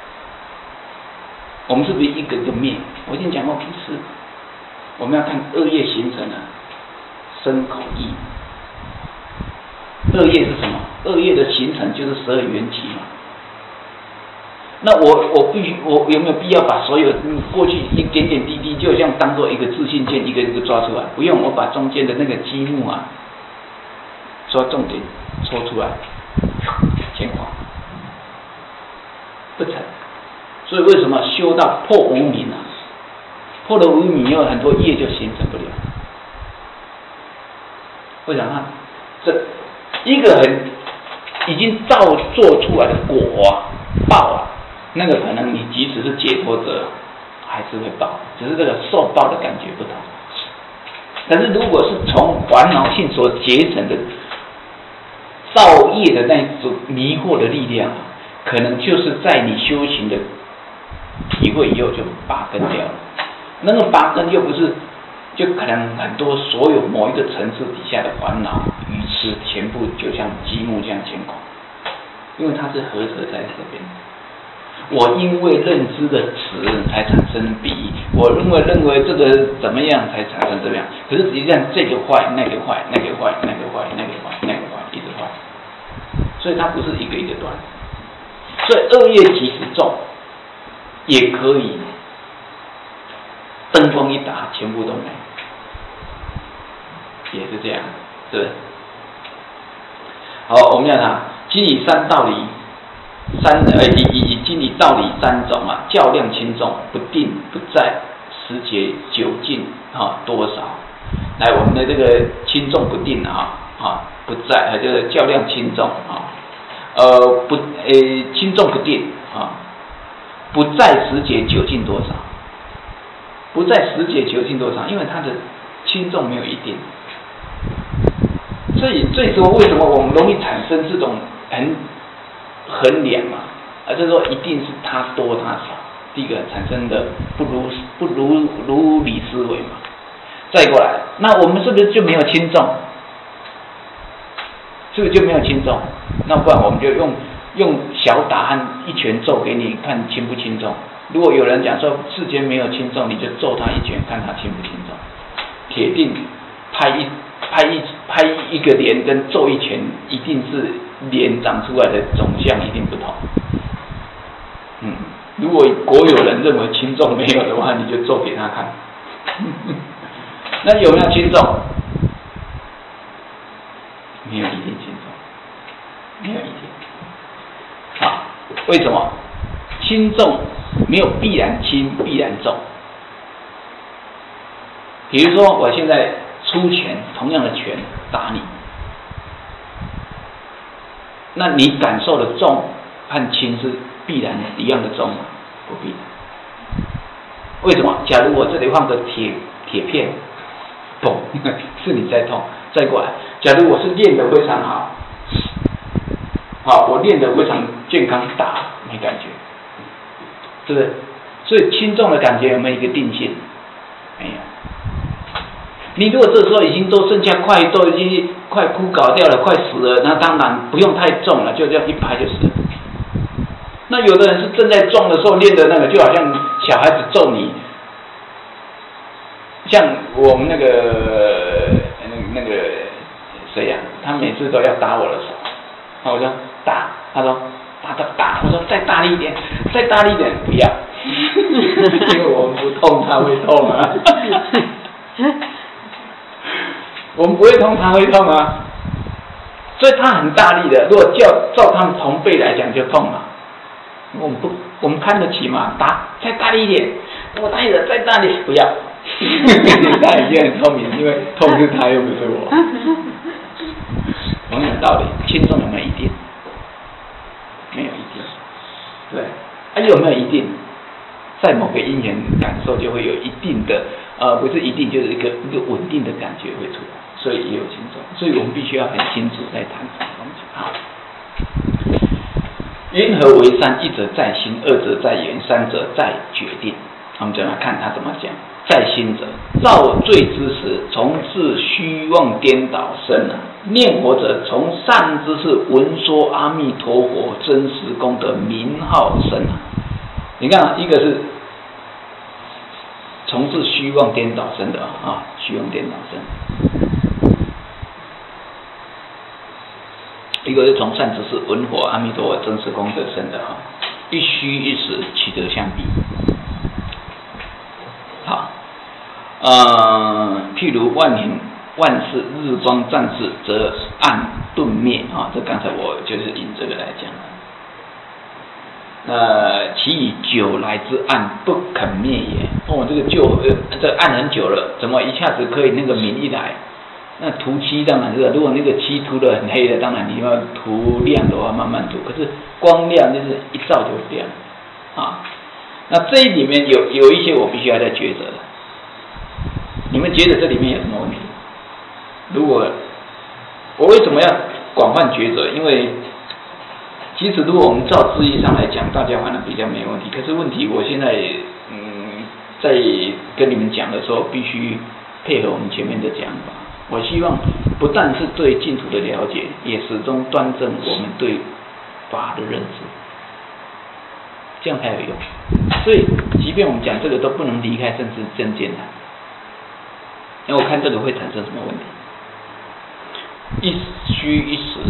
我们是不是一个个灭？我已经讲过几次，我们要看恶业形成的身口意。恶业是什么？恶业的形成就是十二缘起嘛。那我我必须我有没有必要把所有过去一点点滴滴，就像当做一个自信键，一个一个抓出来？不用，我把中间的那个积木啊，抓重点抽出来，前往不成。所以为什么修到破无明啊？破了无明以后，很多业就形成不了。为什么？这一个很已经造作出来的果啊报啊，那个可能你即使是解脱者还是会报，只是这个受报的感觉不同。但是如果是从烦恼性所结成的造业的那种迷惑的力量，可能就是在你修行的体会以后就拔根掉了。那个拔根又不是，就可能很多所有某一个层次底下的烦恼愚痴，全部就像积木这样牵垮，因为它是合合在这边。我因为认知的词才产生比喻，我因为认为这个怎么样才产生这样，可是实际上这个坏，那个坏，那个坏，那个坏，那个坏，那个坏，一直坏，所以它不是一个一个断。所以恶业即使重，也可以灯光一打，全部都没，也是这样，是不是？好，我们要谈经理三道理，三呃以以以经理道理三种啊，较量轻重，不定不在，时节久近啊多少。来，我们的这个轻重不定啊啊不在，还就是较量轻重啊，呃不呃轻重不定啊，不在时节久近多少。不在时节久近多少，因为它的轻重没有一定，所以这时候为什么我们容易产生这种很衡量嘛？而就是说一定是它多它少，第一个产生的不如不如如理思维嘛。再过来，那我们是不是就没有轻重？是不是就没有轻重？那不然我们就用用小打和一拳揍给你看轻不轻重。如果有人讲说世间没有轻重，你就揍他一拳，看他轻不轻重。铁定拍一拍一拍一个脸跟揍一拳，一定是脸长出来的总相一定不同。嗯，如果国有人认为轻重没有的话，你就揍给他看。那有没有轻重？没有一定轻重，没有一定。好，为什么？轻重没有必然轻，必然重。比如说，我现在出拳，同样的拳打你，那你感受的重和轻是必然一样的重吗？不必。为什么？假如我这里放个铁铁片，砰，是你在痛。再过来，假如我是练得非常好，好，我练得非常健康，打没感觉。是不是？所以轻重的感觉有没有一个定性？没有。你如果这时候已经都剩下快都已经快枯槁掉了，快死了，那当然不用太重了，就这样一拍就死了。那有的人是正在重的时候练的那个，就好像小孩子揍你，像我们那个那个谁呀、啊，他每次都要打我的手，那我说打，他说打打打，我说再大力一点，再大力一点，不要，因为我们不痛他会痛啊，我们不会痛他会痛啊，所以他很大力的，如果叫照他们同辈来讲就痛了，我们不我们看得起嘛，打再大力一点，我打你的再大力，不要。他已经很聪明，因为痛是他又不是我。同样的道理，轻重有没有一定？没有一定，对。啊，有没有一定？在某个因缘感受就会有一定的，呃，不是一定，就是一个一个稳定的感觉会出来，所以也有轻重。所以我们必须要很清楚在谈这个东西。好，因何为三？一者在心，二者在言，三者在决定。我们就来看他怎么讲。在心者，造罪之时，从事虚妄颠倒生啊；念佛者，从善之事闻说阿弥陀佛真实功德名号生啊。你看，一个是从事虚妄颠倒生的啊，虚妄颠倒生；一个是从善之事闻佛阿弥陀佛真实功德生的啊，一虚一实，其德相比。好。呃，譬如万年万世日光暂逝，则暗顿灭啊。这刚才我就是引这个来讲的。呃，其以久来之暗不肯灭也。哦，这个就呃，这暗很久了，怎么一下子可以那个明一来？那涂漆当然是，如果那个漆涂得很黑的，当然你要涂亮的话慢慢涂。可是光亮就是一照就亮啊。那这里面有有一些我必须要再抉择的。你们觉得这里面有什么问题？如果我为什么要广泛抉择？因为其实如果我们照字义上来讲，大家反而比较没问题。可是问题，我现在嗯，在跟你们讲的时候，必须配合我们前面的讲法。我希望不但是对净土的了解，也始终端正我们对法的认知，这样才有用。所以，即便我们讲这个，都不能离开政治正见的。那我看这个会产生什么问题？一虚一实，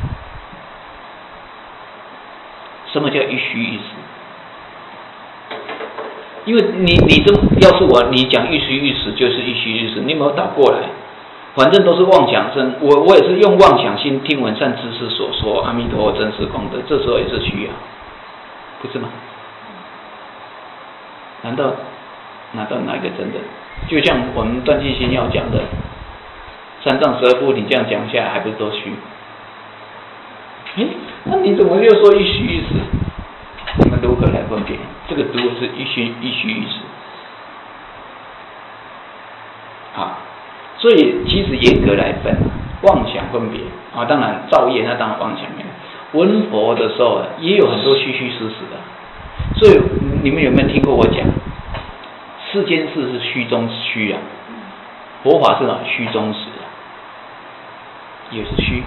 什么叫一虚一实？因为你你这要是我，你讲一虚一实就是一虚一实，你有没有倒过来？反正都是妄想生，我我也是用妄想心听闻善知识所说阿弥陀佛真实功德，这时候也是虚啊，不是吗？难道难道哪一个真的？就像我们断尽心要讲的三藏十二部，你这样讲下来还不是都虚？哎，那你怎么又说一虚一实？你们如何来分别？这个如果是一虚一虚一实，好，所以其实严格来分，妄想分别啊，当然造业那当然妄想没有。闻佛的时候也有很多虚虚实实的，所以你们有没有听过我讲？世间事是虚中虚啊，佛法是哪虚中实啊，也是虚，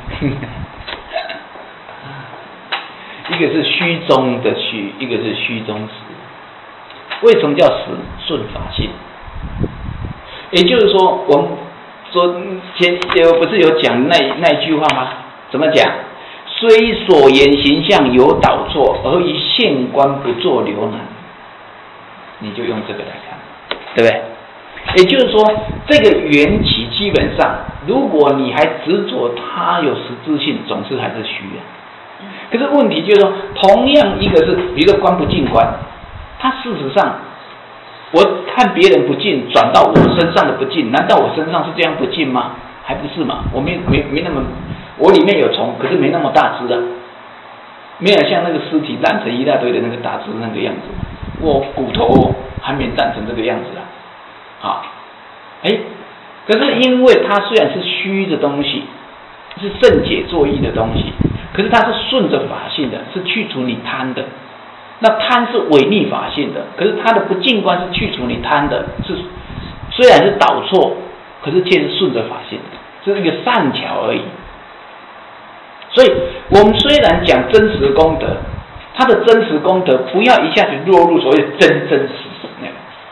一个是虚中的虚，一个是虚中实。为什么叫实？顺法性。也就是说，我们说前有不是有讲那那一句话吗？怎么讲？虽所言形象有导错，而以现观不作流难。你就用这个来看，对不对？也就是说，这个缘起基本上，如果你还执着它有实质性，总是还是虚的。可是问题就是说，同样一个是，比如说观不净观，它事实上，我看别人不净，转到我身上的不净，难道我身上是这样不净吗？还不是嘛？我没没没那么，我里面有虫，可是没那么大只的，没有像那个尸体烂成一大堆的那个大只那个样子，我骨头还没烂成这个样子啊。啊，哎，可是因为它虽然是虚的东西，是圣解作意的东西，可是它是顺着法性的，是去除你贪的。那贪是违逆法性的，可是它的不净观是去除你贪的，是虽然是导错，可是却是顺着法性的，这是一个善巧而已。所以我们虽然讲真实功德，它的真实功德不要一下子落入所谓真真实实那个。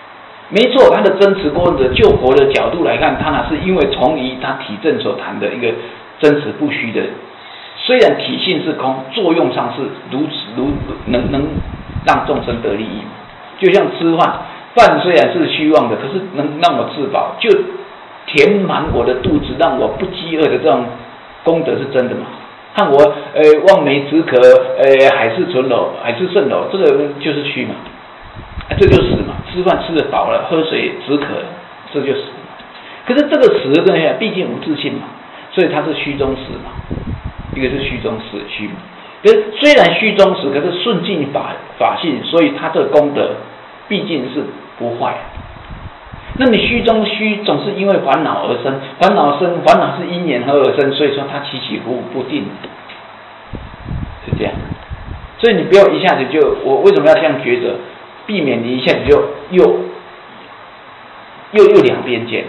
没错，他的真实功德，就佛的角度来看，他那是因为从于他体证所谈的一个真实不虚的，虽然体性是空，作用上是如此如能能让众生得利益嘛。就像吃饭，饭虽然是虚妄的，可是能让我自饱，就填满我的肚子，让我不饥饿的这种功德是真的嘛？看我呃望梅止渴，呃海市蜃楼，海市蜃楼，这个就是虚嘛。啊、这就死嘛，吃饭吃得饱了，喝水止渴了，这就死嘛。可是这个死呢，毕竟无自性嘛，所以它是虚中死嘛，一个是虚中死虚嘛。可是虽然虚中死，可是顺境法法性，所以它的功德毕竟是不坏。那你虚中虚，总是因为烦恼而生，烦恼生，烦恼是因缘和而生，所以说它起起伏伏不定，是这样。所以你不要一下子就，我为什么要这样抉择？避免你一下子就又又又两边见了，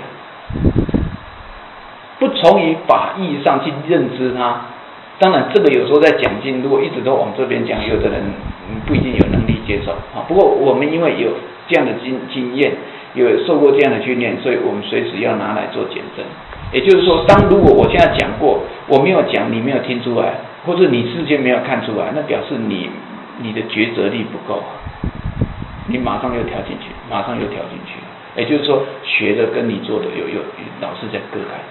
不从于法义上去认知它。当然，这个有时候在讲经，如果一直都往这边讲，有的人不一定有能力接受啊。不过我们因为有这样的经经验，有受过这样的训练，所以我们随时要拿来做检证。也就是说，当如果我现在讲过，我没有讲，你没有听出来，或者你事先没有看出来，那表示你你的抉择力不够。你马上又跳进去，马上又跳进去，也就是说，学的跟你做的有有老是在割开，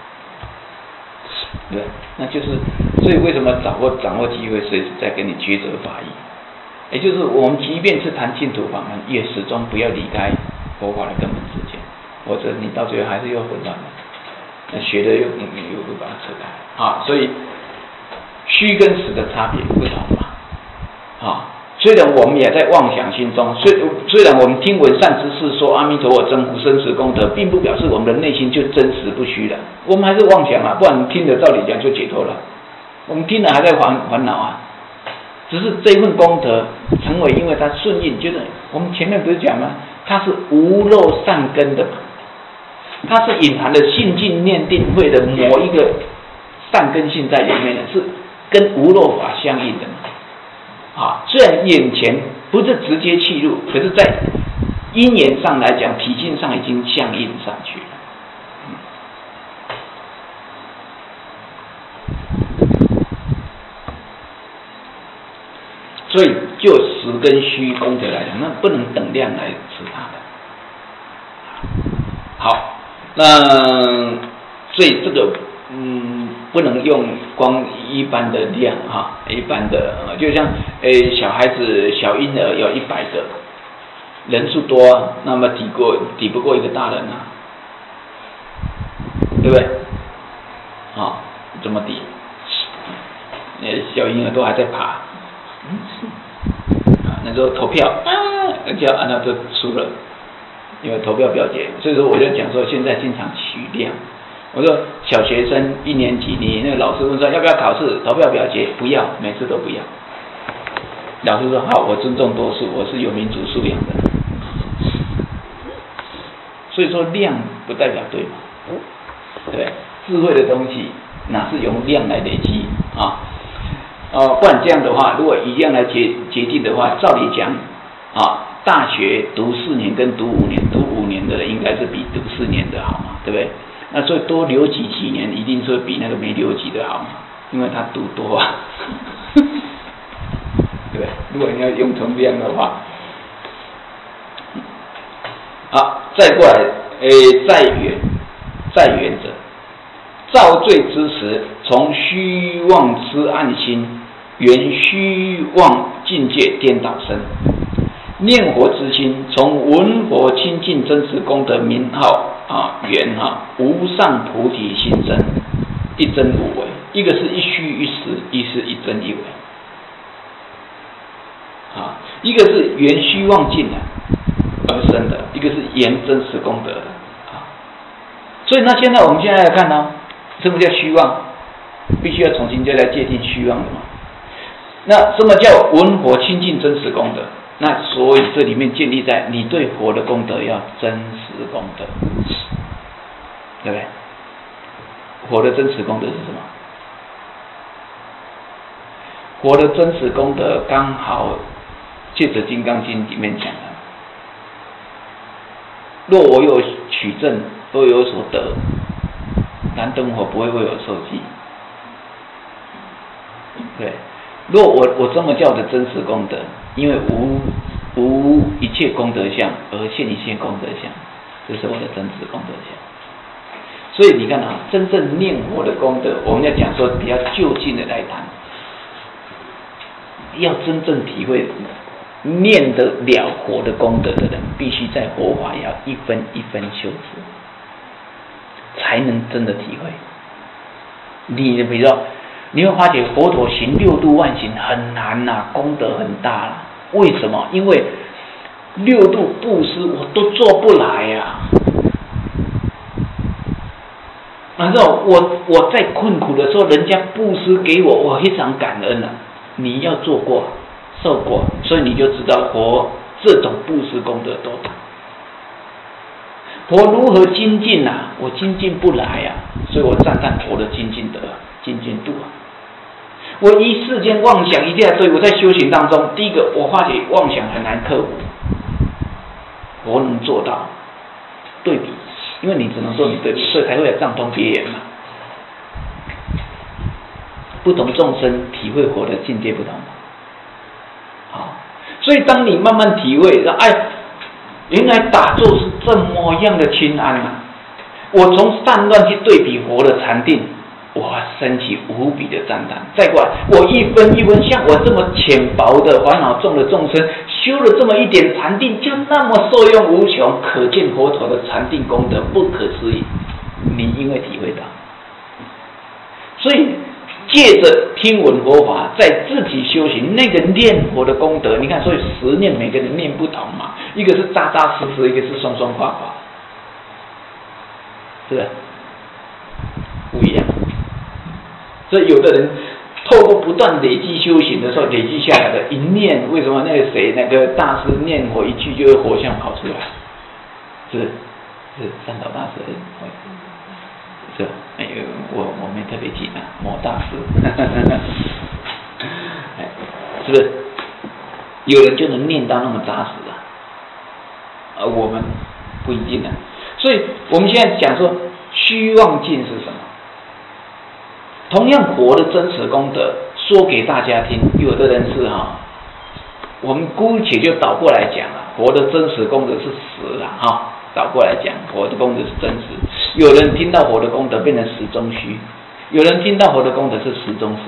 对，那就是，所以为什么掌握掌握机会，随时在跟你抉择法义，也就是我们即便是谈净土法门，也始终不要离开佛法的根本之见，否则你到最后还是又混乱了，那学的又又又把它扯开，啊，所以虚跟实的差别不同嘛，啊。虽然我们也在妄想心中，虽虽然我们听闻善知识说阿弥陀佛真实真实功德，并不表示我们的内心就真实不虚了，我们还是妄想啊，不然你听着照理讲就解脱了，我们听了还在烦烦恼啊，只是这份功德成为因为它顺应，就是我们前面不是讲吗？它是无漏善根的嘛，它是隐含的信境念定慧的某一个善根性在里面的，是跟无漏法相应的嘛。啊，虽然眼前不是直接契入，可是，在因缘上来讲，体性上已经相应上去了。所以，就实跟虚功德来讲，那不能等量来持它的。好，那所以这个，嗯。不能用光一般的量哈，一般的就像诶小孩子小婴儿有一百个，人数多，那么抵过抵不过一个大人啊，对不对？啊，怎么抵？呃，小婴儿都还在爬，啊，那时候投票啊，就按照就输了，因为投票表决，所以说我就讲说现在经常取量。我说小学生一年级，你那个老师问说要不要考试，投票表决，不要，每次都不要。老师说好，我尊重多数，我是有民主素养的。所以说量不代表对嘛，对，智慧的东西哪是用量来累积啊？呃，不然这样的话，如果以量来决决定的话，照理讲啊，大学读四年跟读五年，读五年的人应该是比读四年的好嘛，对不对？那所以多留级几年，一定是比那个没留级的好嘛，因为他读多啊，对不对？如果你要用成量的话，好，再过来，诶，再远，再远者，造罪之时，从虚妄之暗心，缘虚妄境界颠倒生。念佛之心，从闻佛清净真实功德名号啊缘哈、啊、无上菩提心生，一真无为，一个是一虚一实，一是一真一为，啊，一个是缘虚妄境的而生的，一个是缘真实功德的啊。所以那现在我们现在来看呢，什么叫虚妄？必须要重新再来界定虚妄的嘛。那什么叫闻佛清净真实功德？那所以这里面建立在你对佛的功德要真实功德，对不对？佛的真实功德是什么？佛的真实功德刚好借着《金刚经》里面讲的， 若我有取证，都有所得，燃灯火不会为我受记。对，若我我这么叫的真实功德，因为无无一切功德相而现一切功德相，这是我的真实功德相。所以你看啊，真正念佛的功德，我们要讲说比较就近的来谈，要真正体会念得了佛的功德的人，必须在佛法要一分一分修持，才能真的体会。你比如说，你会发觉佛陀行六度万行很难呐、啊，功德很大啦、啊。为什么？因为六度布施我都做不来呀、啊。然后我我在困苦的时候，人家布施给我，我非常感恩啊。你要做过、受过，所以你就知道佛这种布施功德多大。佛如何精进啊？我精进不来啊，所以我赞叹佛的精进德、精进度啊。我一世间妄想一定要对，我在修行当中，第一个我发觉妄想很难克服，佛能做到对比，因为你只能做你对比，所以才会有藏通别言嘛。不同众生体会佛的境界不同，好，所以当你慢慢体会，哎，原来打坐是这么样的清安啊！我从散乱去对比佛的禅定，我升起无比的赞叹。再过来，我一分一分，像我这么浅薄的烦恼重的众生，修了这么一点禅定，就那么受用无穷，可见佛陀的禅定功德不可思议。你因为体会到，所以借着听闻佛法，在自己修行那个念佛的功德，你看，所以十念每个人念不同嘛，一个是扎扎实实，一个是松松垮垮，是不是？不一样。所以有的人透过不断累积修行的时候，累积下来的一念，为什么那个谁那个大师念佛一句就会活像跑出来？是是三岛大师，是哎呦，我我没特别记得，魔大师，哎，是不是？有人就能念到那么扎实啊，而我们不一定啊。所以我们现在讲说虚妄境是什么？同样佛的真实功德说给大家听，有的人是哈，我们姑且就倒过来讲啊，佛的真实功德是实啦哈，倒过来讲，佛的功德是真实。有人听到佛的功德变成实中虚，有人听到佛的功德是实中实，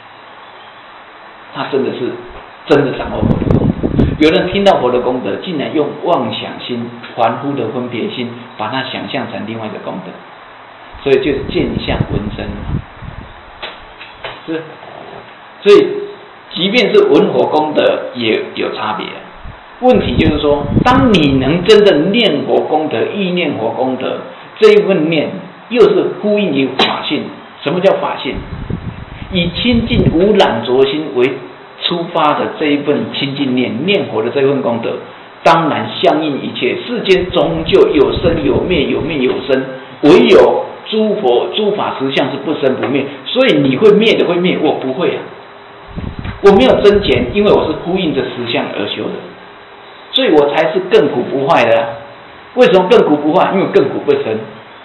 他真的是真的掌握佛的功德。有人听到佛的功德，竟然用妄想心、凡夫的分别心，把它想象成另外一个功德，所以就是见相闻声嘛。是，所以即便是闻佛功德也有差别。问题就是说，当你能真的念佛功德、意念佛功德，这一份念又是呼应于法性。什么叫法性？以清净无染浊心为出发的这一份清净念，念佛的这份功德，当然相应一切。世间终究有生有灭，有灭有生，唯有诸佛诸法实相是不生不灭，所以你会灭的会灭，我不会啊，我没有增减，因为我是呼应着实相而修的，所以我才是亘古不坏的、啊。为什么亘古不坏？因为亘古不生，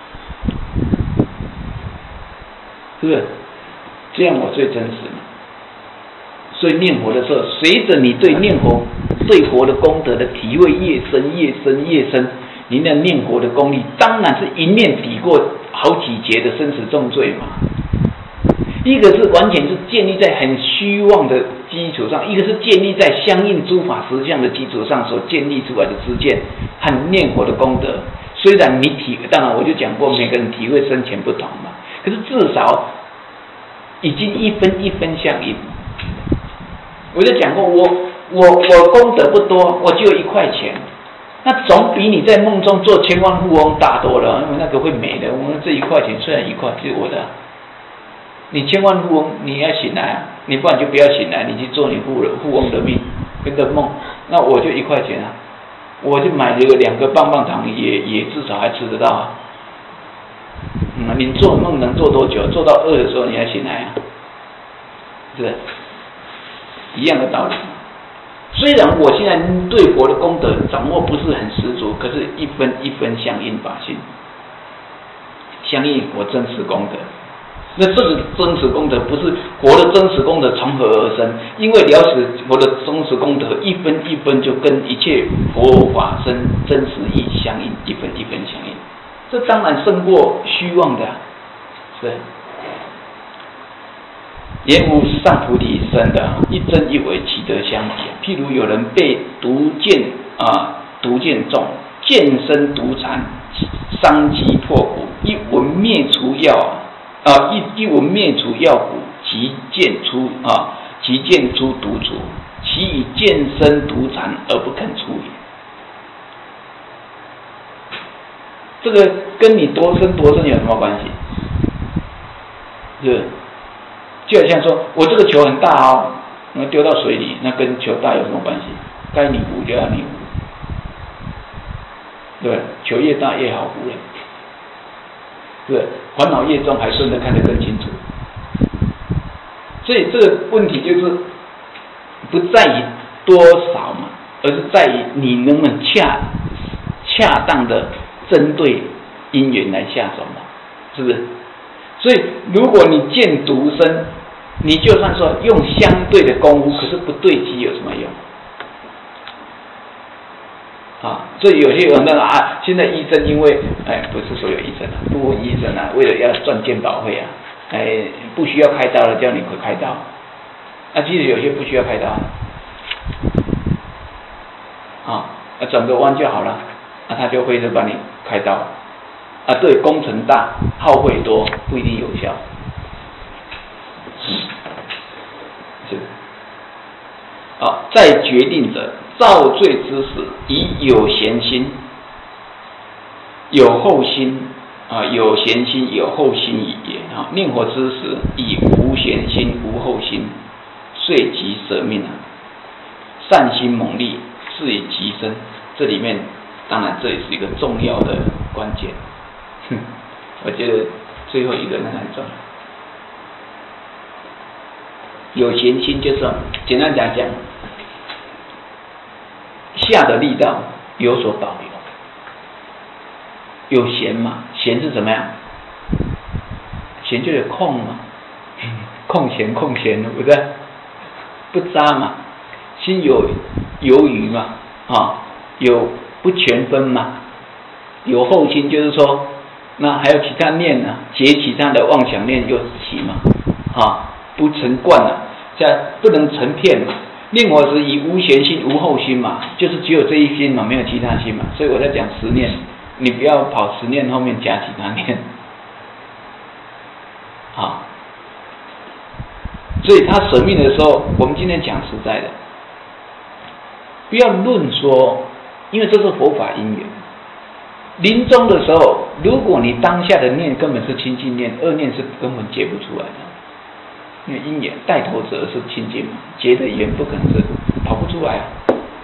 是不是？这样我最真实嘛。所以念佛的时候，随着你对念佛、对佛的功德的体会越深、越深、越深，你那念佛的功力，当然是一念抵过好几劫的生死重罪嘛。一个是完全是建立在很虚妄的基础上，一个是建立在相应诸法实相的基础上所建立出来的知见和念佛的功德。虽然你体，当然我就讲过，每个人体会深浅不同嘛，可是至少已经一分一分相应。我就讲过，我我我功德不多，我就一块钱。那总比你在梦中做千万富翁大多了，因为那个会没的。我们这一块钱虽然一块是我的，你千万富翁你要醒来啊，你不然就不要醒来，你去做你富人富翁的命跟着梦。那我就一块钱啊，我就买了两个棒棒糖，也也至少还吃得到啊。嗯，你做梦能做多久？做到饿的时候你要醒来啊，是不是？一样的道理。 虽然我现在对佛的功德掌握不是很十足，可是一分一分相应法性，相应我真实功德。那这个真实功德不是佛的真实功德从何而生？因为了解佛的真实功德，一分一分就跟一切佛法生真实义相应，一分一分相应。这当然胜过虚妄的、啊，是。言无上菩提生的一真一伪，其德相比。譬如有人被毒箭啊，毒箭中，箭身毒残，伤筋破骨，一闻灭除药啊，一一闻灭除药骨，即箭出啊，即箭出毒除，其以箭身毒残而不肯出也。这个跟你多深多深有什么关系？是。就好像说，我这个球很大哦，那丢到水里，那跟球大有什么关系？该你补就要你补，对，球越大越好补了，对，烦恼越重还顺着看得更清楚。所以这个问题就是不在于多少嘛，而是在于你能不能恰恰当的针对因缘来下手嘛，是不是？所以如果你见独生，你就算说用相对的功夫，可是不对机有什么用？啊，所以有些人那个啊，现在医生因为哎，不是所有医生啊，部分医生啊，为了要赚健保费啊，哎，不需要开刀了，叫你快开刀。啊，其实有些不需要开刀，啊，转个弯就好了，啊，他就会是帮你开刀。啊，对，工程大，耗费多，不一定有效。是。好，再决定者，造罪之时，以有贤心、有后心啊，有贤心、有后心矣也啊。念佛之时，以无贤心、无后心，遂即舍命啊。善心猛力，是以极深。这里面，当然这也是一个重要的关键。我觉得最后一个很重要，有贤心就是简单讲讲，下的力道有所保留。有贤嘛？贤是怎么样？贤就有空嘛，空闲空闲，对不对？不渣嘛，心有有余嘛，啊，有不全分嘛，有后心就是说。那还有其他念呢？结其他的妄想念又起嘛？啊，不成惯了，这样不能成片嘛。念佛时以无贤心、无后心嘛，就是只有这一心嘛，没有其他心嘛。所以我在讲十念，你不要跑十念后面加其他念。啊，所以他舍命的时候，我们今天讲实在的，不要论说，因为这是佛法因缘。临终的时候，如果你当下的念根本是清净念，恶念是根本结不出来的，因为因缘带头者是清净嘛，结的缘不可能是跑不出来啊，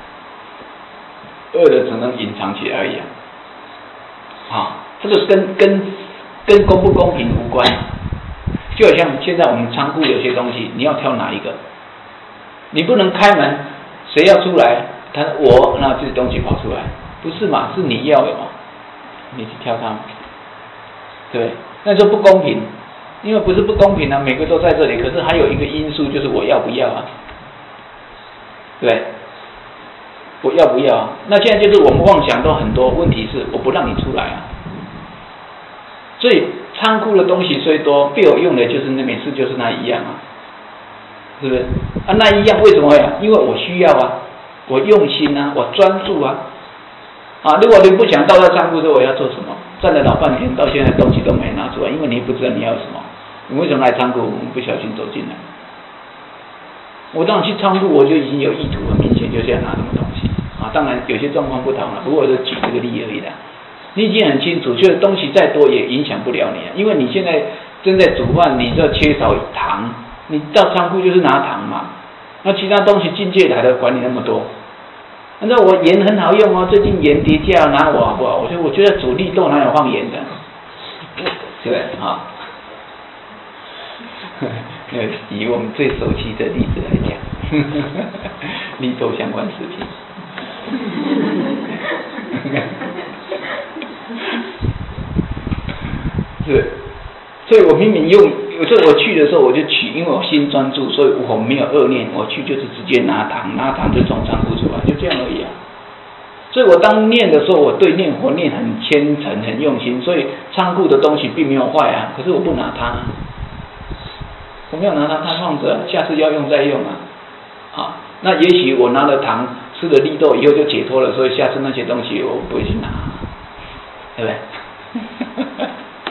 恶的只能隐藏起来而已啊。啊，这个跟跟跟公不公平无关，就好像现在我们仓库有些东西，你要挑哪一个？你不能开门，谁要出来？他我那这东西跑出来，不是嘛？是你要的嘛？你去挑它，对，那就不公平，因为不是不公平啊，每个都在这里，可是还有一个因素就是我要不要啊，对，我要不要啊？那现在就是我们妄想都很多，问题是我不让你出来啊，所以仓库的东西虽多，被我用的就是那每次就是那一样啊，是不是？啊，那一样为什么会啊？因为我需要啊，我用心啊，我专注啊。啊！如果你不想到到仓库说我要做什么，站了老半天，到现在东西都没拿出来，因为你不知道你要什么。你为什么来仓库？我们不小心走进来。我让你去仓库，我就已经有意图，很明显就是要拿什么东西啊。当然有些状况不同了，不过我就举这个例而已啦。你已经很清楚，就是东西再多也影响不了你啊，因为你现在正在煮饭，你就缺少糖，你到仓库就是拿糖嘛。那其他东西进界来的，管你那么多。那我盐很好用哦，最近盐跌价，拿我好不好？我说我觉得煮绿豆哪有放盐的，对不对啊？以我们最熟悉的例子来讲， 利豆相关食品。是，所以我明明用，所以我去的时候我就取，因为我心专注，所以我没有恶念，我去就是直接拿糖，拿糖就从仓库出来，就这样而已啊。所以我当念的时候，我对念佛念很虔诚、很用心，所以仓库的东西并没有坏啊。可是我不拿它，我没有拿它，它放着，下次要用再用啊。啊，那也许我拿了糖，吃了利豆以后就解脱了，所以下次那些东西我不会去拿，对不对？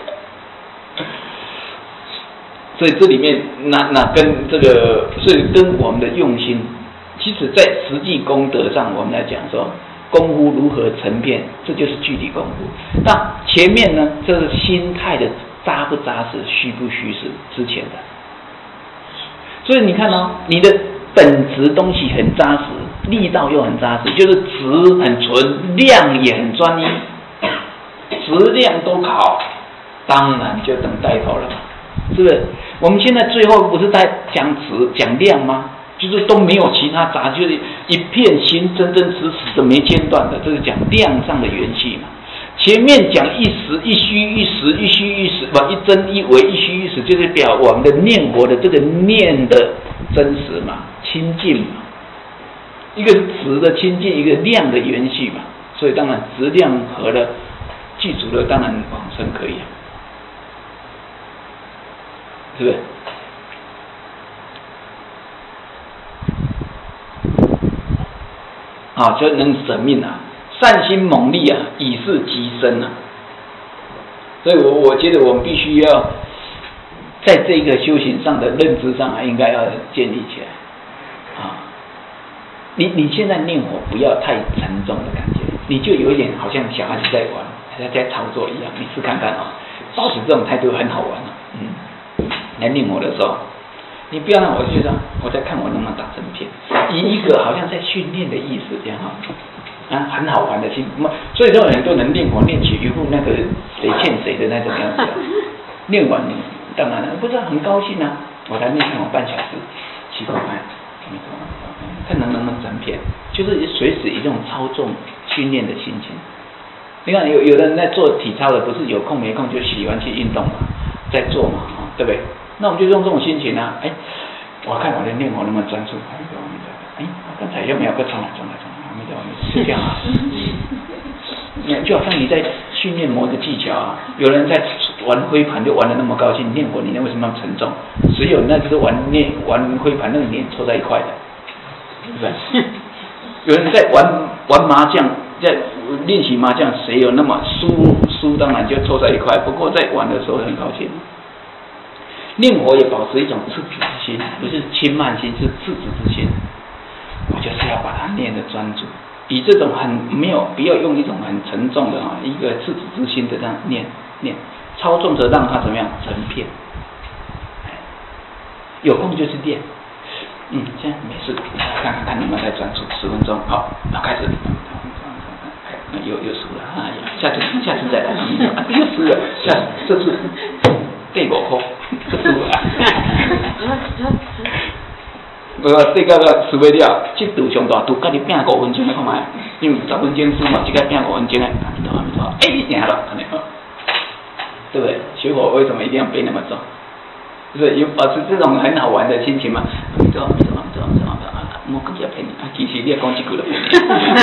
所以这里面那那跟这个，所以跟我们的用心，其实在实际功德上，我们来讲说。功夫如何成片，这就是具体功夫。那前面呢，这是心态的扎不扎实、虚不虚实之前的。所以你看哦，你的本质东西很扎实，力道又很扎实，就是质很纯，量也很专一，质量都考，当然就等带头了嘛，是不是？我们现在最后不是在讲质讲量吗？就是都没有其他杂，就是一片心真真实实的没间断的，这是讲量上的元气嘛。前面讲一时一虚一时一虚一时，不一真一为一虚一时，就是表我们的念佛的这个念的真实嘛，清净嘛。一个质的清净，一个量的元气嘛，所以当然质量合了，具足了，当然往生可以啊，是不是？啊，就能舍命啊，善心猛力啊，以示极深啊。所以我我觉得我们必须要在这个修行上的认知上啊，应该要建立起来啊。你你现在念佛不要太沉重的感觉，你就有一点好像小孩子在玩，还在操作一样。你试看看啊，保持这种态度很好玩啊。嗯，来念佛的时候。你不要让我觉得我在看我能不能打成片，以一个好像在训练的意思这样哈，啊，很好玩的心，所以说很多人念佛念起一副那个谁欠谁的那种样子、啊，念完当然了，不是很高兴啊，我来念念我半小时，七块半，看能不能成片，就是随时以这种操纵训练的心情。你看有有的人在做体操的，不是有空没空就喜欢去运动嘛，在做嘛，啊，对不对？那我们就用这种心情啊，哎，我看我的念佛能不能专注，阿弥陀阿弥陀，哎，刚才又没有个冲来冲来冲来，阿弥陀阿弥陀，是这样啊。就好像你在训练某个技巧啊，有人在玩挥盘就玩得那么高兴，念佛你那为什么那么沉重？只有那就是玩念玩挥盘那个脸凑在一块的，对不对？有人在玩玩麻将，在练习麻将，谁有那么输输当然就凑在一块，不过在玩的时候很高兴。念佛也保持一种赤子之心，不是轻慢心，是赤子之心。我就是要把它念得专注，以这种很没有，不要用一种很沉重的啊，一个赤子之心的这样念念，操纵着让它怎么样成片。有空就是练，嗯，现在没事，看看看能不能再专注十分钟，好，那开始。又又输了，哎呀，下次下次再来，啊、又输了，下次这次第五颗，这输了。无这个个输不了，这赌上大赌，甲你拼五分钟，看卖，因为十分钟输嘛，这个拼五分钟，阿弥陀阿弥陀，哎，赢了，安尼哦，对不对？学佛为什么一定要背那么重？就是有保持这种很好玩的心情嘛，阿弥陀阿弥陀阿弥陀阿弥陀阿弥陀。我更加骗你，啊，其实你也讲几句了骗你。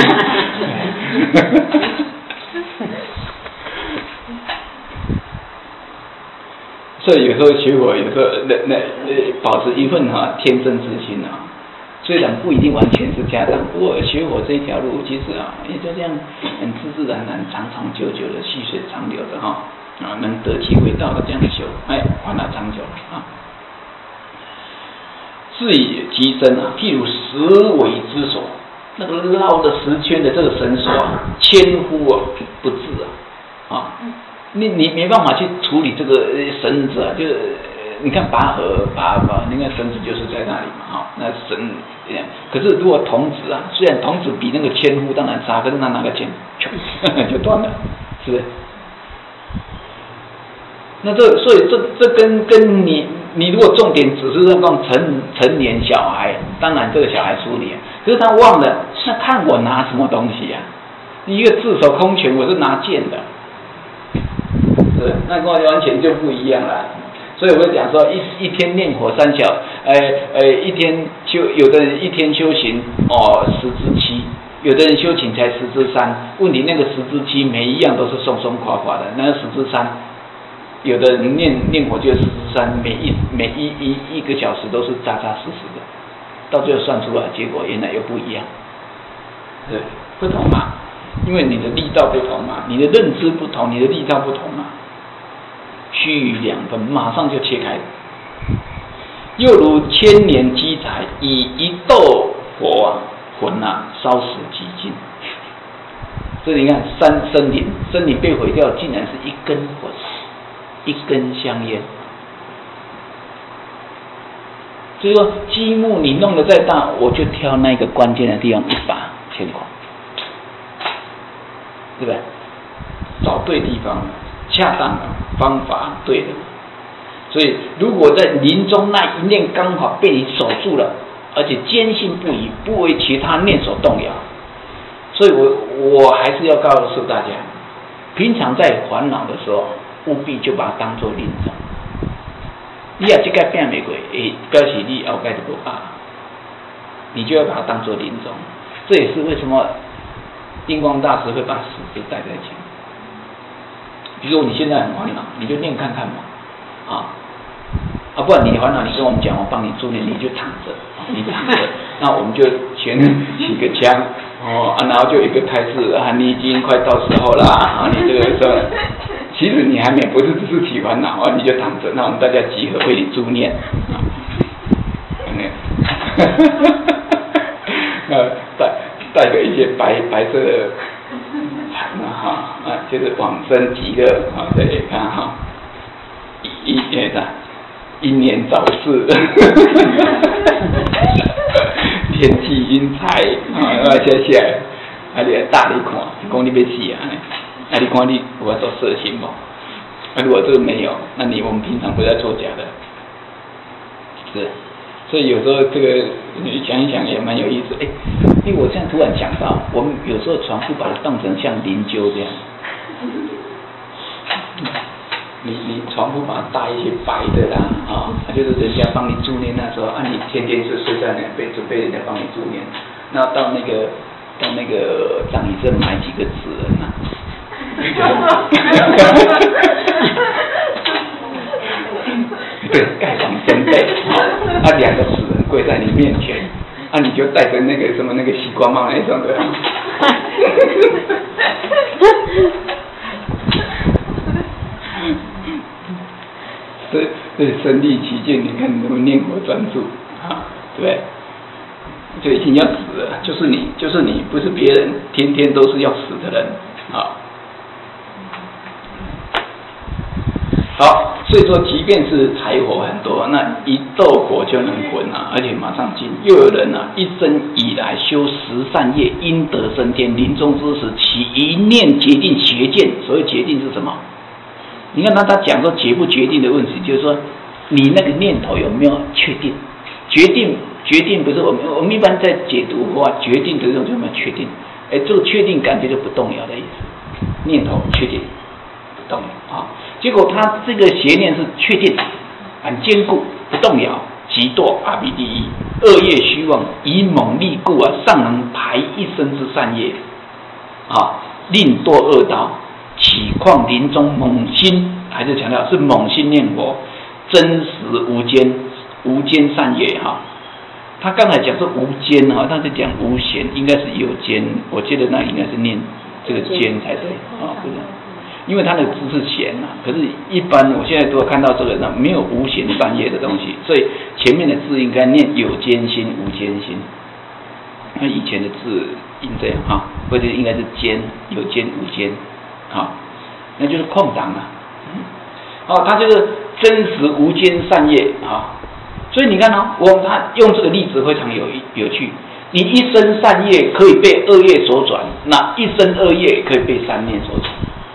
所以有时候学佛，有时候那那保持一份哈天真之心啊，虽然不一定完全是家长，不过学佛这一条路其实啊，也就这样很自自然然、长长久久的细水长流的哈啊，能得其味道的这样修，哎，还它长久了啊。自以极深啊，譬如十尾之所，那个绕着十圈的这个绳索啊，千夫啊不至啊，啊，你你没办法去处理这个绳子啊，就是你看拔河拔拔，那个绳子就是在那里嘛，哈、哦，那绳，可是如果童子啊，虽然童子比那个千夫当然差，可是他拿个剑，就断了，是不是？那这所以这这跟跟你你如果重点只是那种成成年小孩，当然这个小孩疏离， 可是他忘了，那看我拿什么东西呀、啊？一个自守空拳，我是拿剑的，是那跟我完全就不一样了。所以我讲说，一一天念火三小，呃呃，一天修，有的人一天修行哦十之七，有的人修行才十之三。问题那个十之七，每一样都是松松垮垮的，那个十之三，有的人念念火就十之三，每一每一一一个小时都是扎扎实实的，到最后算出来结果原来又不一样，对，不同嘛，因为你的力道不同嘛，你的认知不同，你的力道不同嘛。须臾两分，马上就切开。又如千年积财，以一斗火啊，魂啊，烧死几尽。所以你看，山森林，森林被毁掉，竟然是一根火，一根香烟。所以说，积木你弄得再大，我就挑那个关键的地方一把牵垮，对不对？找对地方。恰当的方法对的，所以如果在临终那一念刚好被你守住了，而且坚信不疑，不为其他念所动摇，所以我我还是要告诉大家，平常在烦恼的时候，务必就把它当作临终。你啊，这个变玫瑰，诶，表示你后盖就不怕，你就要把它当作临终。这也是为什么印光大师会把死字带在前。比如说你现在很烦恼，你就念看看嘛，啊，啊，不然你烦恼，你跟我们讲，我帮你助念，你就躺着，你躺着，那我们就先起个枪，哦，啊，然后就一个开示啊，你已经快到时候啦，啊，你这个时候，其实你还没不是只是起烦恼啊，你就躺着，那我们大家集合为你助念，啊，呃，带带个一些白白色的。哈啊，就是往生极乐啊，对，看哈，一那啥，英年早逝，天气英才啊，啊，写起来，啊，你大你看，讲你要死啊，啊，你看你有法做色心不？啊，如果这个没有，那你我们平常不在作假的，是。所以有时候这个你想一想也蛮有意思，哎，因为我现在突然想到，我们有时候船夫把它当成像灵柩这样，你你船夫把它搭一些白的啦，啊、哦，就是人家帮你助念那时候，啊，你天天是睡在那边准备人家帮你助念，那到那个到那个葬仪社买几个纸人呐、对，盖房真被，啊，两个死人跪在你面前，啊，你就戴着那个什么那个西瓜帽那种的，对对，身临其境，你看你怎么念佛专注啊，对不对？就已经要死了，就是你，就是你，不是别人，天天都是要死的人啊。好，所以说，即便是柴火很多，那一斗火就能滚啊，而且马上进。又有人啊，一生以来修十善业，因得升天，临终之时，其一念决定邪见。所谓决定是什么？你看他他讲说决不决定的问题，就是说你那个念头有没有确定？决定决定不是我们我们一般在解读的话，决定的这种有没有确定？哎，这个确定感觉就不动摇的意思，念头确定不动摇啊。结果他这个邪念是确定，很坚固，不动摇，极堕阿鼻地狱，恶业虚妄，以猛力故啊，尚能排一生之善业，啊，令堕恶道，岂况临终猛心，还是强调是猛心念佛，真实无间，无间善业哈。他刚才讲说无间哈，他是讲无闲，应该是有间，我记得那应该是念这个间才对啊，不是。因为它的字是闲呐、啊，可是一般我现在都看到这个呢，没有无闲善业的东西，所以前面的字应该念有间心、无间心。那以前的字应这样哈，或者应该是间、有间、无间，好，那就是空档了。嗯，哦，它就是真实无间善业啊，所以你看哦，我他用这个例子非常有有趣。你一生善业可以被恶业所转，那一生恶业可以被善念所转。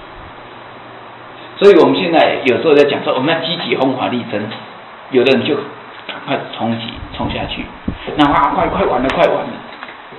所以我们现在有时候在讲说，我们要积极弘法利生，有的人就赶快冲击冲下去，那啊快快完了快完了，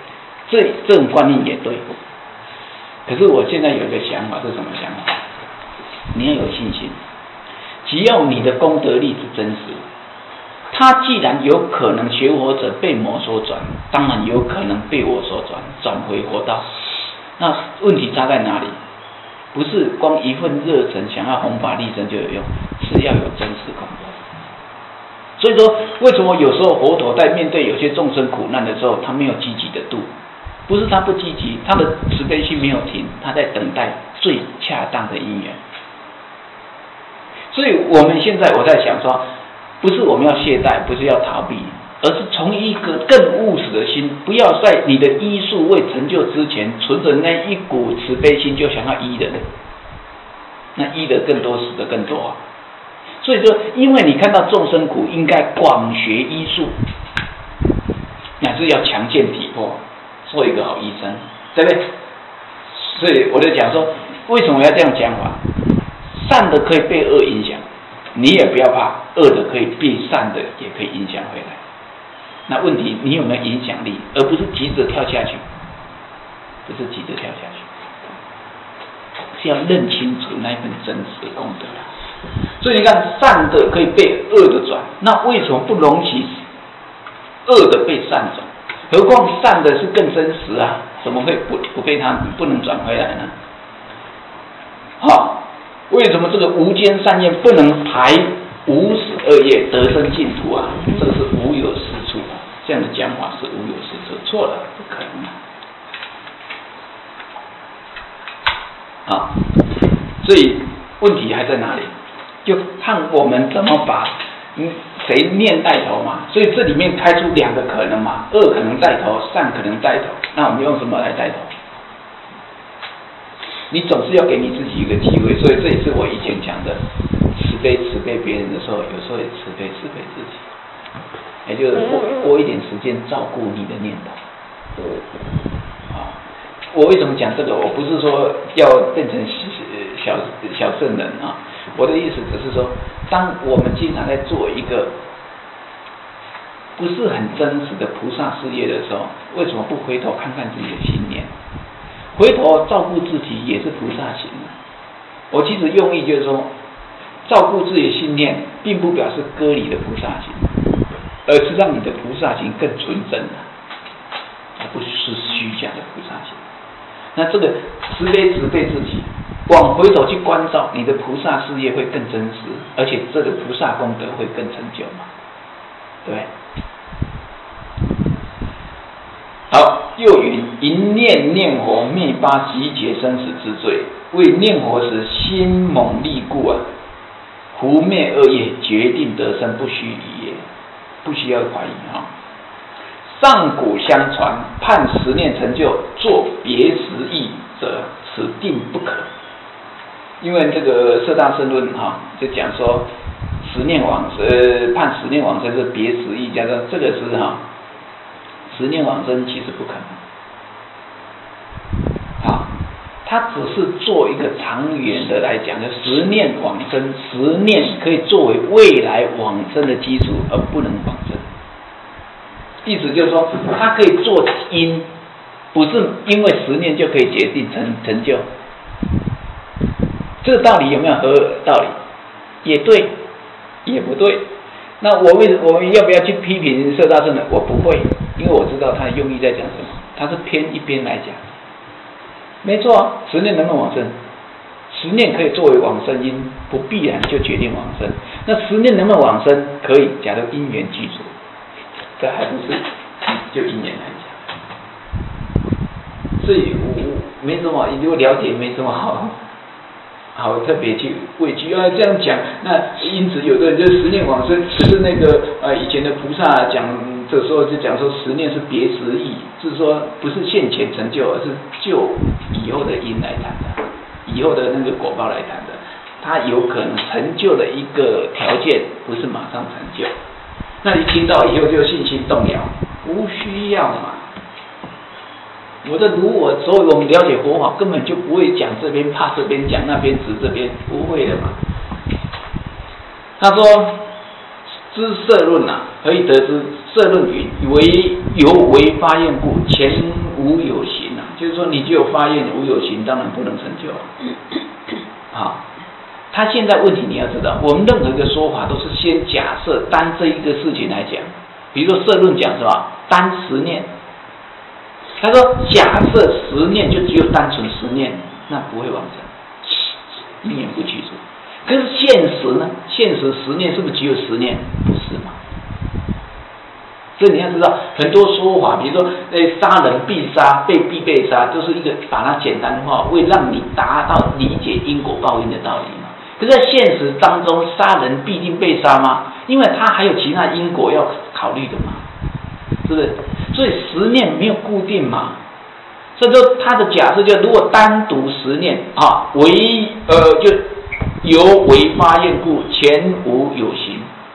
这这种观念也对。可是我现在有一个想法，是什么想法？你要有信心，只要你的功德力是真实，他既然有可能学佛者被魔所转，当然有可能被我所转，转回佛道。那问题差在哪里？不是光一份热忱想要弘法利生就有用，是要有真实功德。所以说，为什么有时候佛陀在面对有些众生苦难的时候，他没有积极的度？不是他不积极，他的慈悲心没有停，他在等待最恰当的因缘。所以我们现在我在想说，不是我们要懈怠，不是要逃避，而是从一个更务实的心，不要在你的医术未成就之前，存着那一股慈悲心就想要医人，那医的更多，死的更多啊。所以说，因为你看到众生苦，应该广学医术，乃至要强健体魄，做一个好医生，对不对？所以我就讲说，为什么要这样讲法？善的可以被恶影响，你也不要怕，恶的可以被善的也可以影响回来。那问题你有没有影响力，而不是急着跳下去，不是急着跳下去，是要认清楚那一份真实的功德。所以你看，善的可以被恶的转，那为什么不容许恶的被善转？何况善的是更真实啊，怎么会不不被它不能转回来呢？好，为什么这个无间善业不能排无始恶业得生净土啊？这个是无有是处啊，这样的讲法是无有是处，错了，不可能啊！好，所以问题还在哪里？就看我们怎么把嗯谁念带头嘛。所以这里面开出两个可能嘛，恶可能带头，善可能带头。那我们用什么来带头？你总是要给你自己一个机会，所以这也是我以前讲的，慈悲慈悲别人的时候，有时候也慈悲慈悲自己，也就是多多一点时间照顾你的念头。啊，我为什么讲这个？我不是说要变成小小圣人啊，我的意思只是说，当我们经常在做一个不是很真实的菩萨事业的时候，为什么不回头看看自己的心念？回头照顾自己也是菩萨行。我其实用意就是说，照顾自己的心念，并不表示割离的菩萨行，而是让你的菩萨行更纯真的，而不是虚假的菩萨行。那这个慈悲慈悲自己，往回头去关照你的菩萨事业会更真实，而且这个菩萨功德会更成就嘛，对不对？好，又云：一念念佛灭八集结生死之罪，为念佛时心猛力故啊，胡灭恶业，决定得生，不虚疑也。不需要怀疑啊。上古相传，判十念成就，作别时义者，此定不可。因为这个《摄大圣论》哈，就讲说十念往呃判十念往生是别时义，加上这个是哈。十念往生其实不可能，好，它只是做一个长远的来讲，就十念往生，十念可以作为未来往生的基础，而不能往生。意思就是说，它可以做因，不是因为十念就可以决定成成就。这个道理有没有合道理？也对，也不对。那我们我们要不要去批评摄大圣呢？我不会，因为我知道他的用意在讲什么，他是偏一边来讲。没错，十念能不能往生？十念可以作为往生因，不必然就决定往生。那十念能不能往生？可以，假如因缘具足，这还不是就因缘来讲。所以我没什么，如果了解没什么好。好，特别去畏惧啊，这样讲，那因此有的人就十念往生，可是那个呃以前的菩萨讲的时候就讲说十念是别时义，是说不是现前成就，而是就以后的因来谈的，以后的那个果报来谈的，它有可能成就的一个条件，不是马上成就。那你听到以后就信心动摇，不需要嘛。我的如我，所以我们了解佛法，根本就不会讲这边怕这边，讲那边指这边，不会的嘛。他说， 知色论啊，何以得知？色论云：为由为发愿故，前无有形啊。就是说，你只有发愿无有形，当然不能成就啊。好，他现在问题你要知道，我们任何一个说法都是先假设单这一个事情来讲。比如说色论讲什么？单十念。他说，假设十念就只有单纯十念，那不会往生，永远不去除。可是现实呢？现实十念是不是只有十念？不是嘛？所以你要知道，很多说法，比如说，呃，杀人必杀，被必被杀，就是一个把它简单化，为让你达到理解因果报应的道理嘛。可是，在现实当中，杀人必定被杀吗？因为他还有其他因果要考虑的嘛，是不是？所以十念没有固定嘛。所以说，他的假设就如果单独十念啊，为呃就。由为发愿故，前无有形。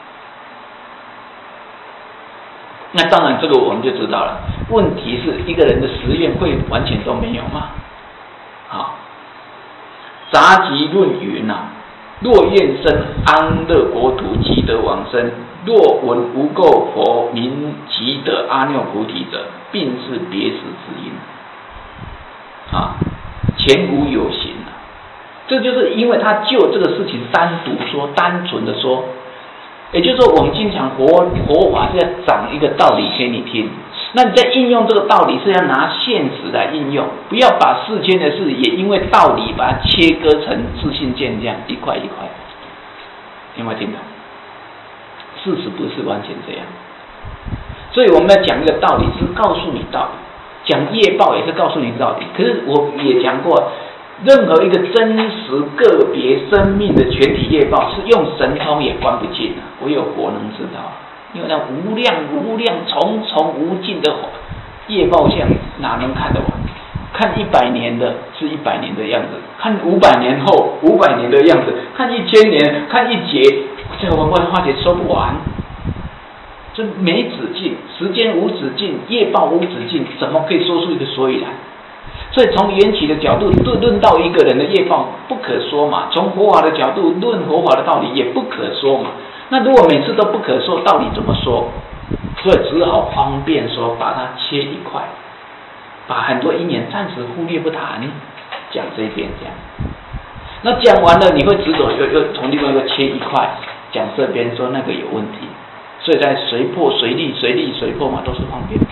那当然，这个我们就知道了。问题是一个人的十愿会完全都没有吗？好，杂集论云啊，若愿生安乐国土，即得往生；若闻无垢佛名，即得阿耨菩提者，并是别时之因。啊，前无有形。这就是因为他就这个事情单独说，单纯的说，也就是说，我们经常活活法是要讲一个道理给你听，那你在应用这个道理是要拿现实来应用，不要把世间的事也因为道理把它切割成自信见这样一块一块，有没有听懂？事实不是完全这样，所以我们要讲一个道理，是告诉你道理；讲业报也是告诉你道理。可是我也讲过。任何一个真实个别生命的全体业报，是用神通也关不尽的，唯有佛能知道。因为那无量无量重重无尽的业报相，哪能看得完？看一百年的是一百年的样子，看五百年后五百年的样子，看一千年，看一劫，这个文化化解说不完，这没止境，时间无止境，业报无止境，怎么可以说出一个所以然？所以从缘起的角度论论到一个人的业报不可说嘛，从佛法的角度论佛法的道理也不可说嘛。那如果每次都不可说，道理怎么说？所以只好方便说，把它切一块，把很多因缘暂时忽略不谈，讲这一边这样。那讲完了，你会执着又又从另外一个切一块，讲这边说那个有问题，所以在随破随立随立随破嘛，都是方便。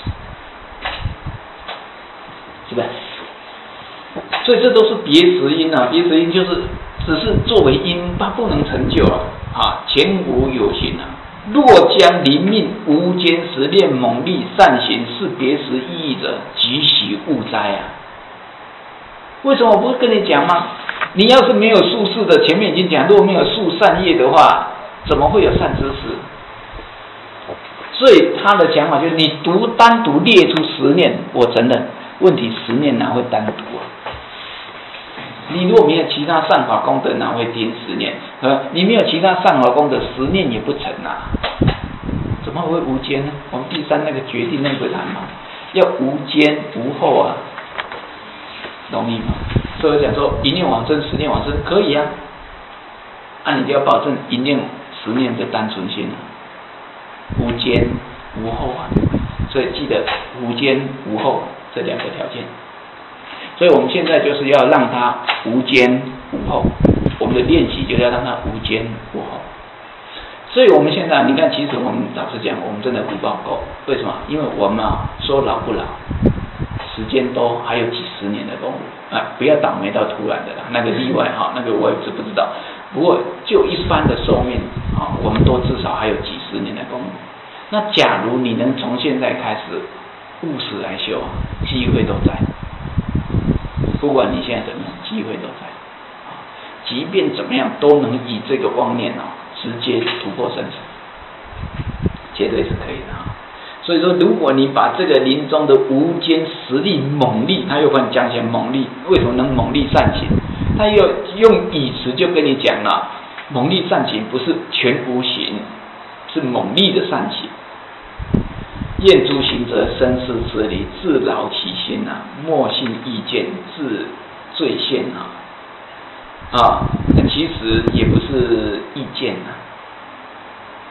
是不是？所以这都是别时因啊，别时因就是只是作为因，它不能成就啊。啊，前无有形啊。若将临命无间时练猛力善行是别时意义者，即喜勿哉啊！为什么我不是跟你讲吗？你要是没有术士的，前面已经讲，如果没有术善业的话，怎么会有善知识？所以他的想法就是，你独单独列出十念，我承认。问题十念哪会单独啊？你如果没有其他善法功德，哪会定十念？呃，你没有其他善法功德，十念也不成啊。怎么会无间呢？我们第三那个决定那个谈嘛，要无间无后啊，容易吗？所以我讲说一念往生，十念往生可以啊，那、啊、你就要保证一念十念的单纯性啊，无间无后啊。所以记得无间无后。这两个条件，所以我们现在就是要让它无间无后，我们的练习就是要让它无间无后。所以我们现在你看，其实我们老实讲，我们真的福报够，为什么？因为我们啊说老不老，时间都还有几十年的功夫啊，不要倒霉到突然的啦，那个例外哈，那个我也是不知道。不过就一般的寿命啊，我们都至少还有几十年的功夫。那假如你能从现在开始务实来修，机会都在。不管你现在怎么样，机会都在。即便怎么样，都能以这个妄念哦，直接突破生死，绝对是可以的啊。所以说，如果你把这个临终的无间实力猛力，他又分讲起来猛力，为什么能猛力善行？他又用语词就跟你讲了，猛力善行不是全无形，是猛力的善行。厌诸行者，生死之理，自劳其心啊！莫信意见，自罪现啊！啊，那其实也不是意见啊，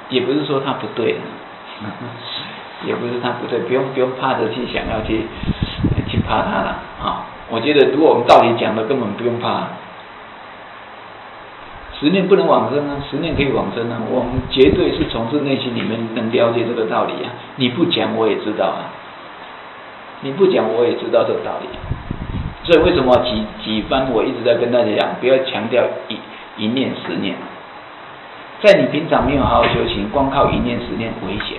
也不是说他不对，也不是他不对，不用不用怕着去想要去去怕他了啊！我觉得如果我们道理讲的，根本不用怕。十念不能往生啊，十念可以往生啊，我们绝对是从自内心里面能了解这个道理啊。你不讲我也知道啊，你不讲我也知道这个道理。所以为什么几几番我一直在跟大家讲，不要强调一一念十念，在你平常没有好好修行，光靠一念十念危险。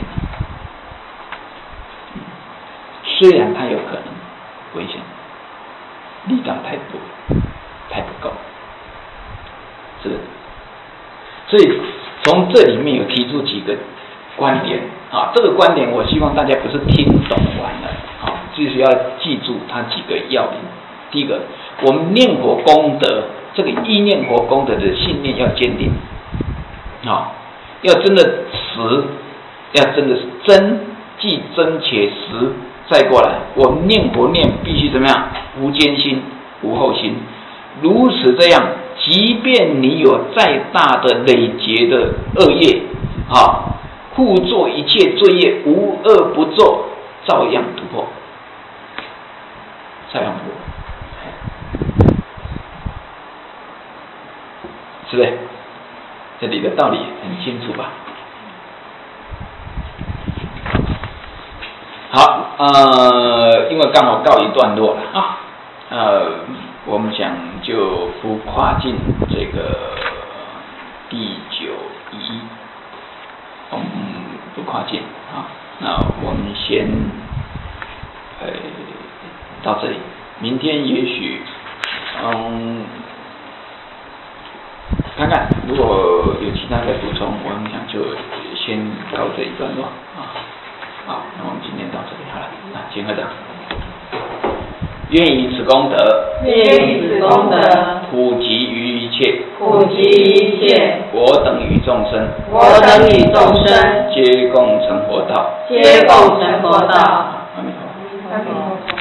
虽然它有可能危险，力道太多，太不够。是，所以从这里面有提出几个观点啊，这个观点我希望大家不是听懂完了，啊，就是要记住它几个要领。第一个，我们念佛功德，这个意念佛功德的信念要坚定，啊，要真的实，要真的是真，既真且实。再过来，我们念佛念必须怎么样？无间心，无后心，如此这样。即便你有再大的累劫的恶业，啊，互作一切罪业，无恶不作，照样突破，照样突破，是不是？这里的道理很清楚吧？好，呃，因为刚好告一段落了啊，呃。我们想就不跨进这个第九一，我们不跨进啊。那我们先呃到这里，明天也许嗯看看，如果有其他的补充，我们想就先到这一段落啊。好，那我们今天到这里好了，那请合掌。愿以此功德， 愿以此功德， 普及于一切， 普及于一切， 我等与众生， 我等与众生， 皆共成佛道， 皆共成佛道。 阿弥陀佛。 阿弥陀佛。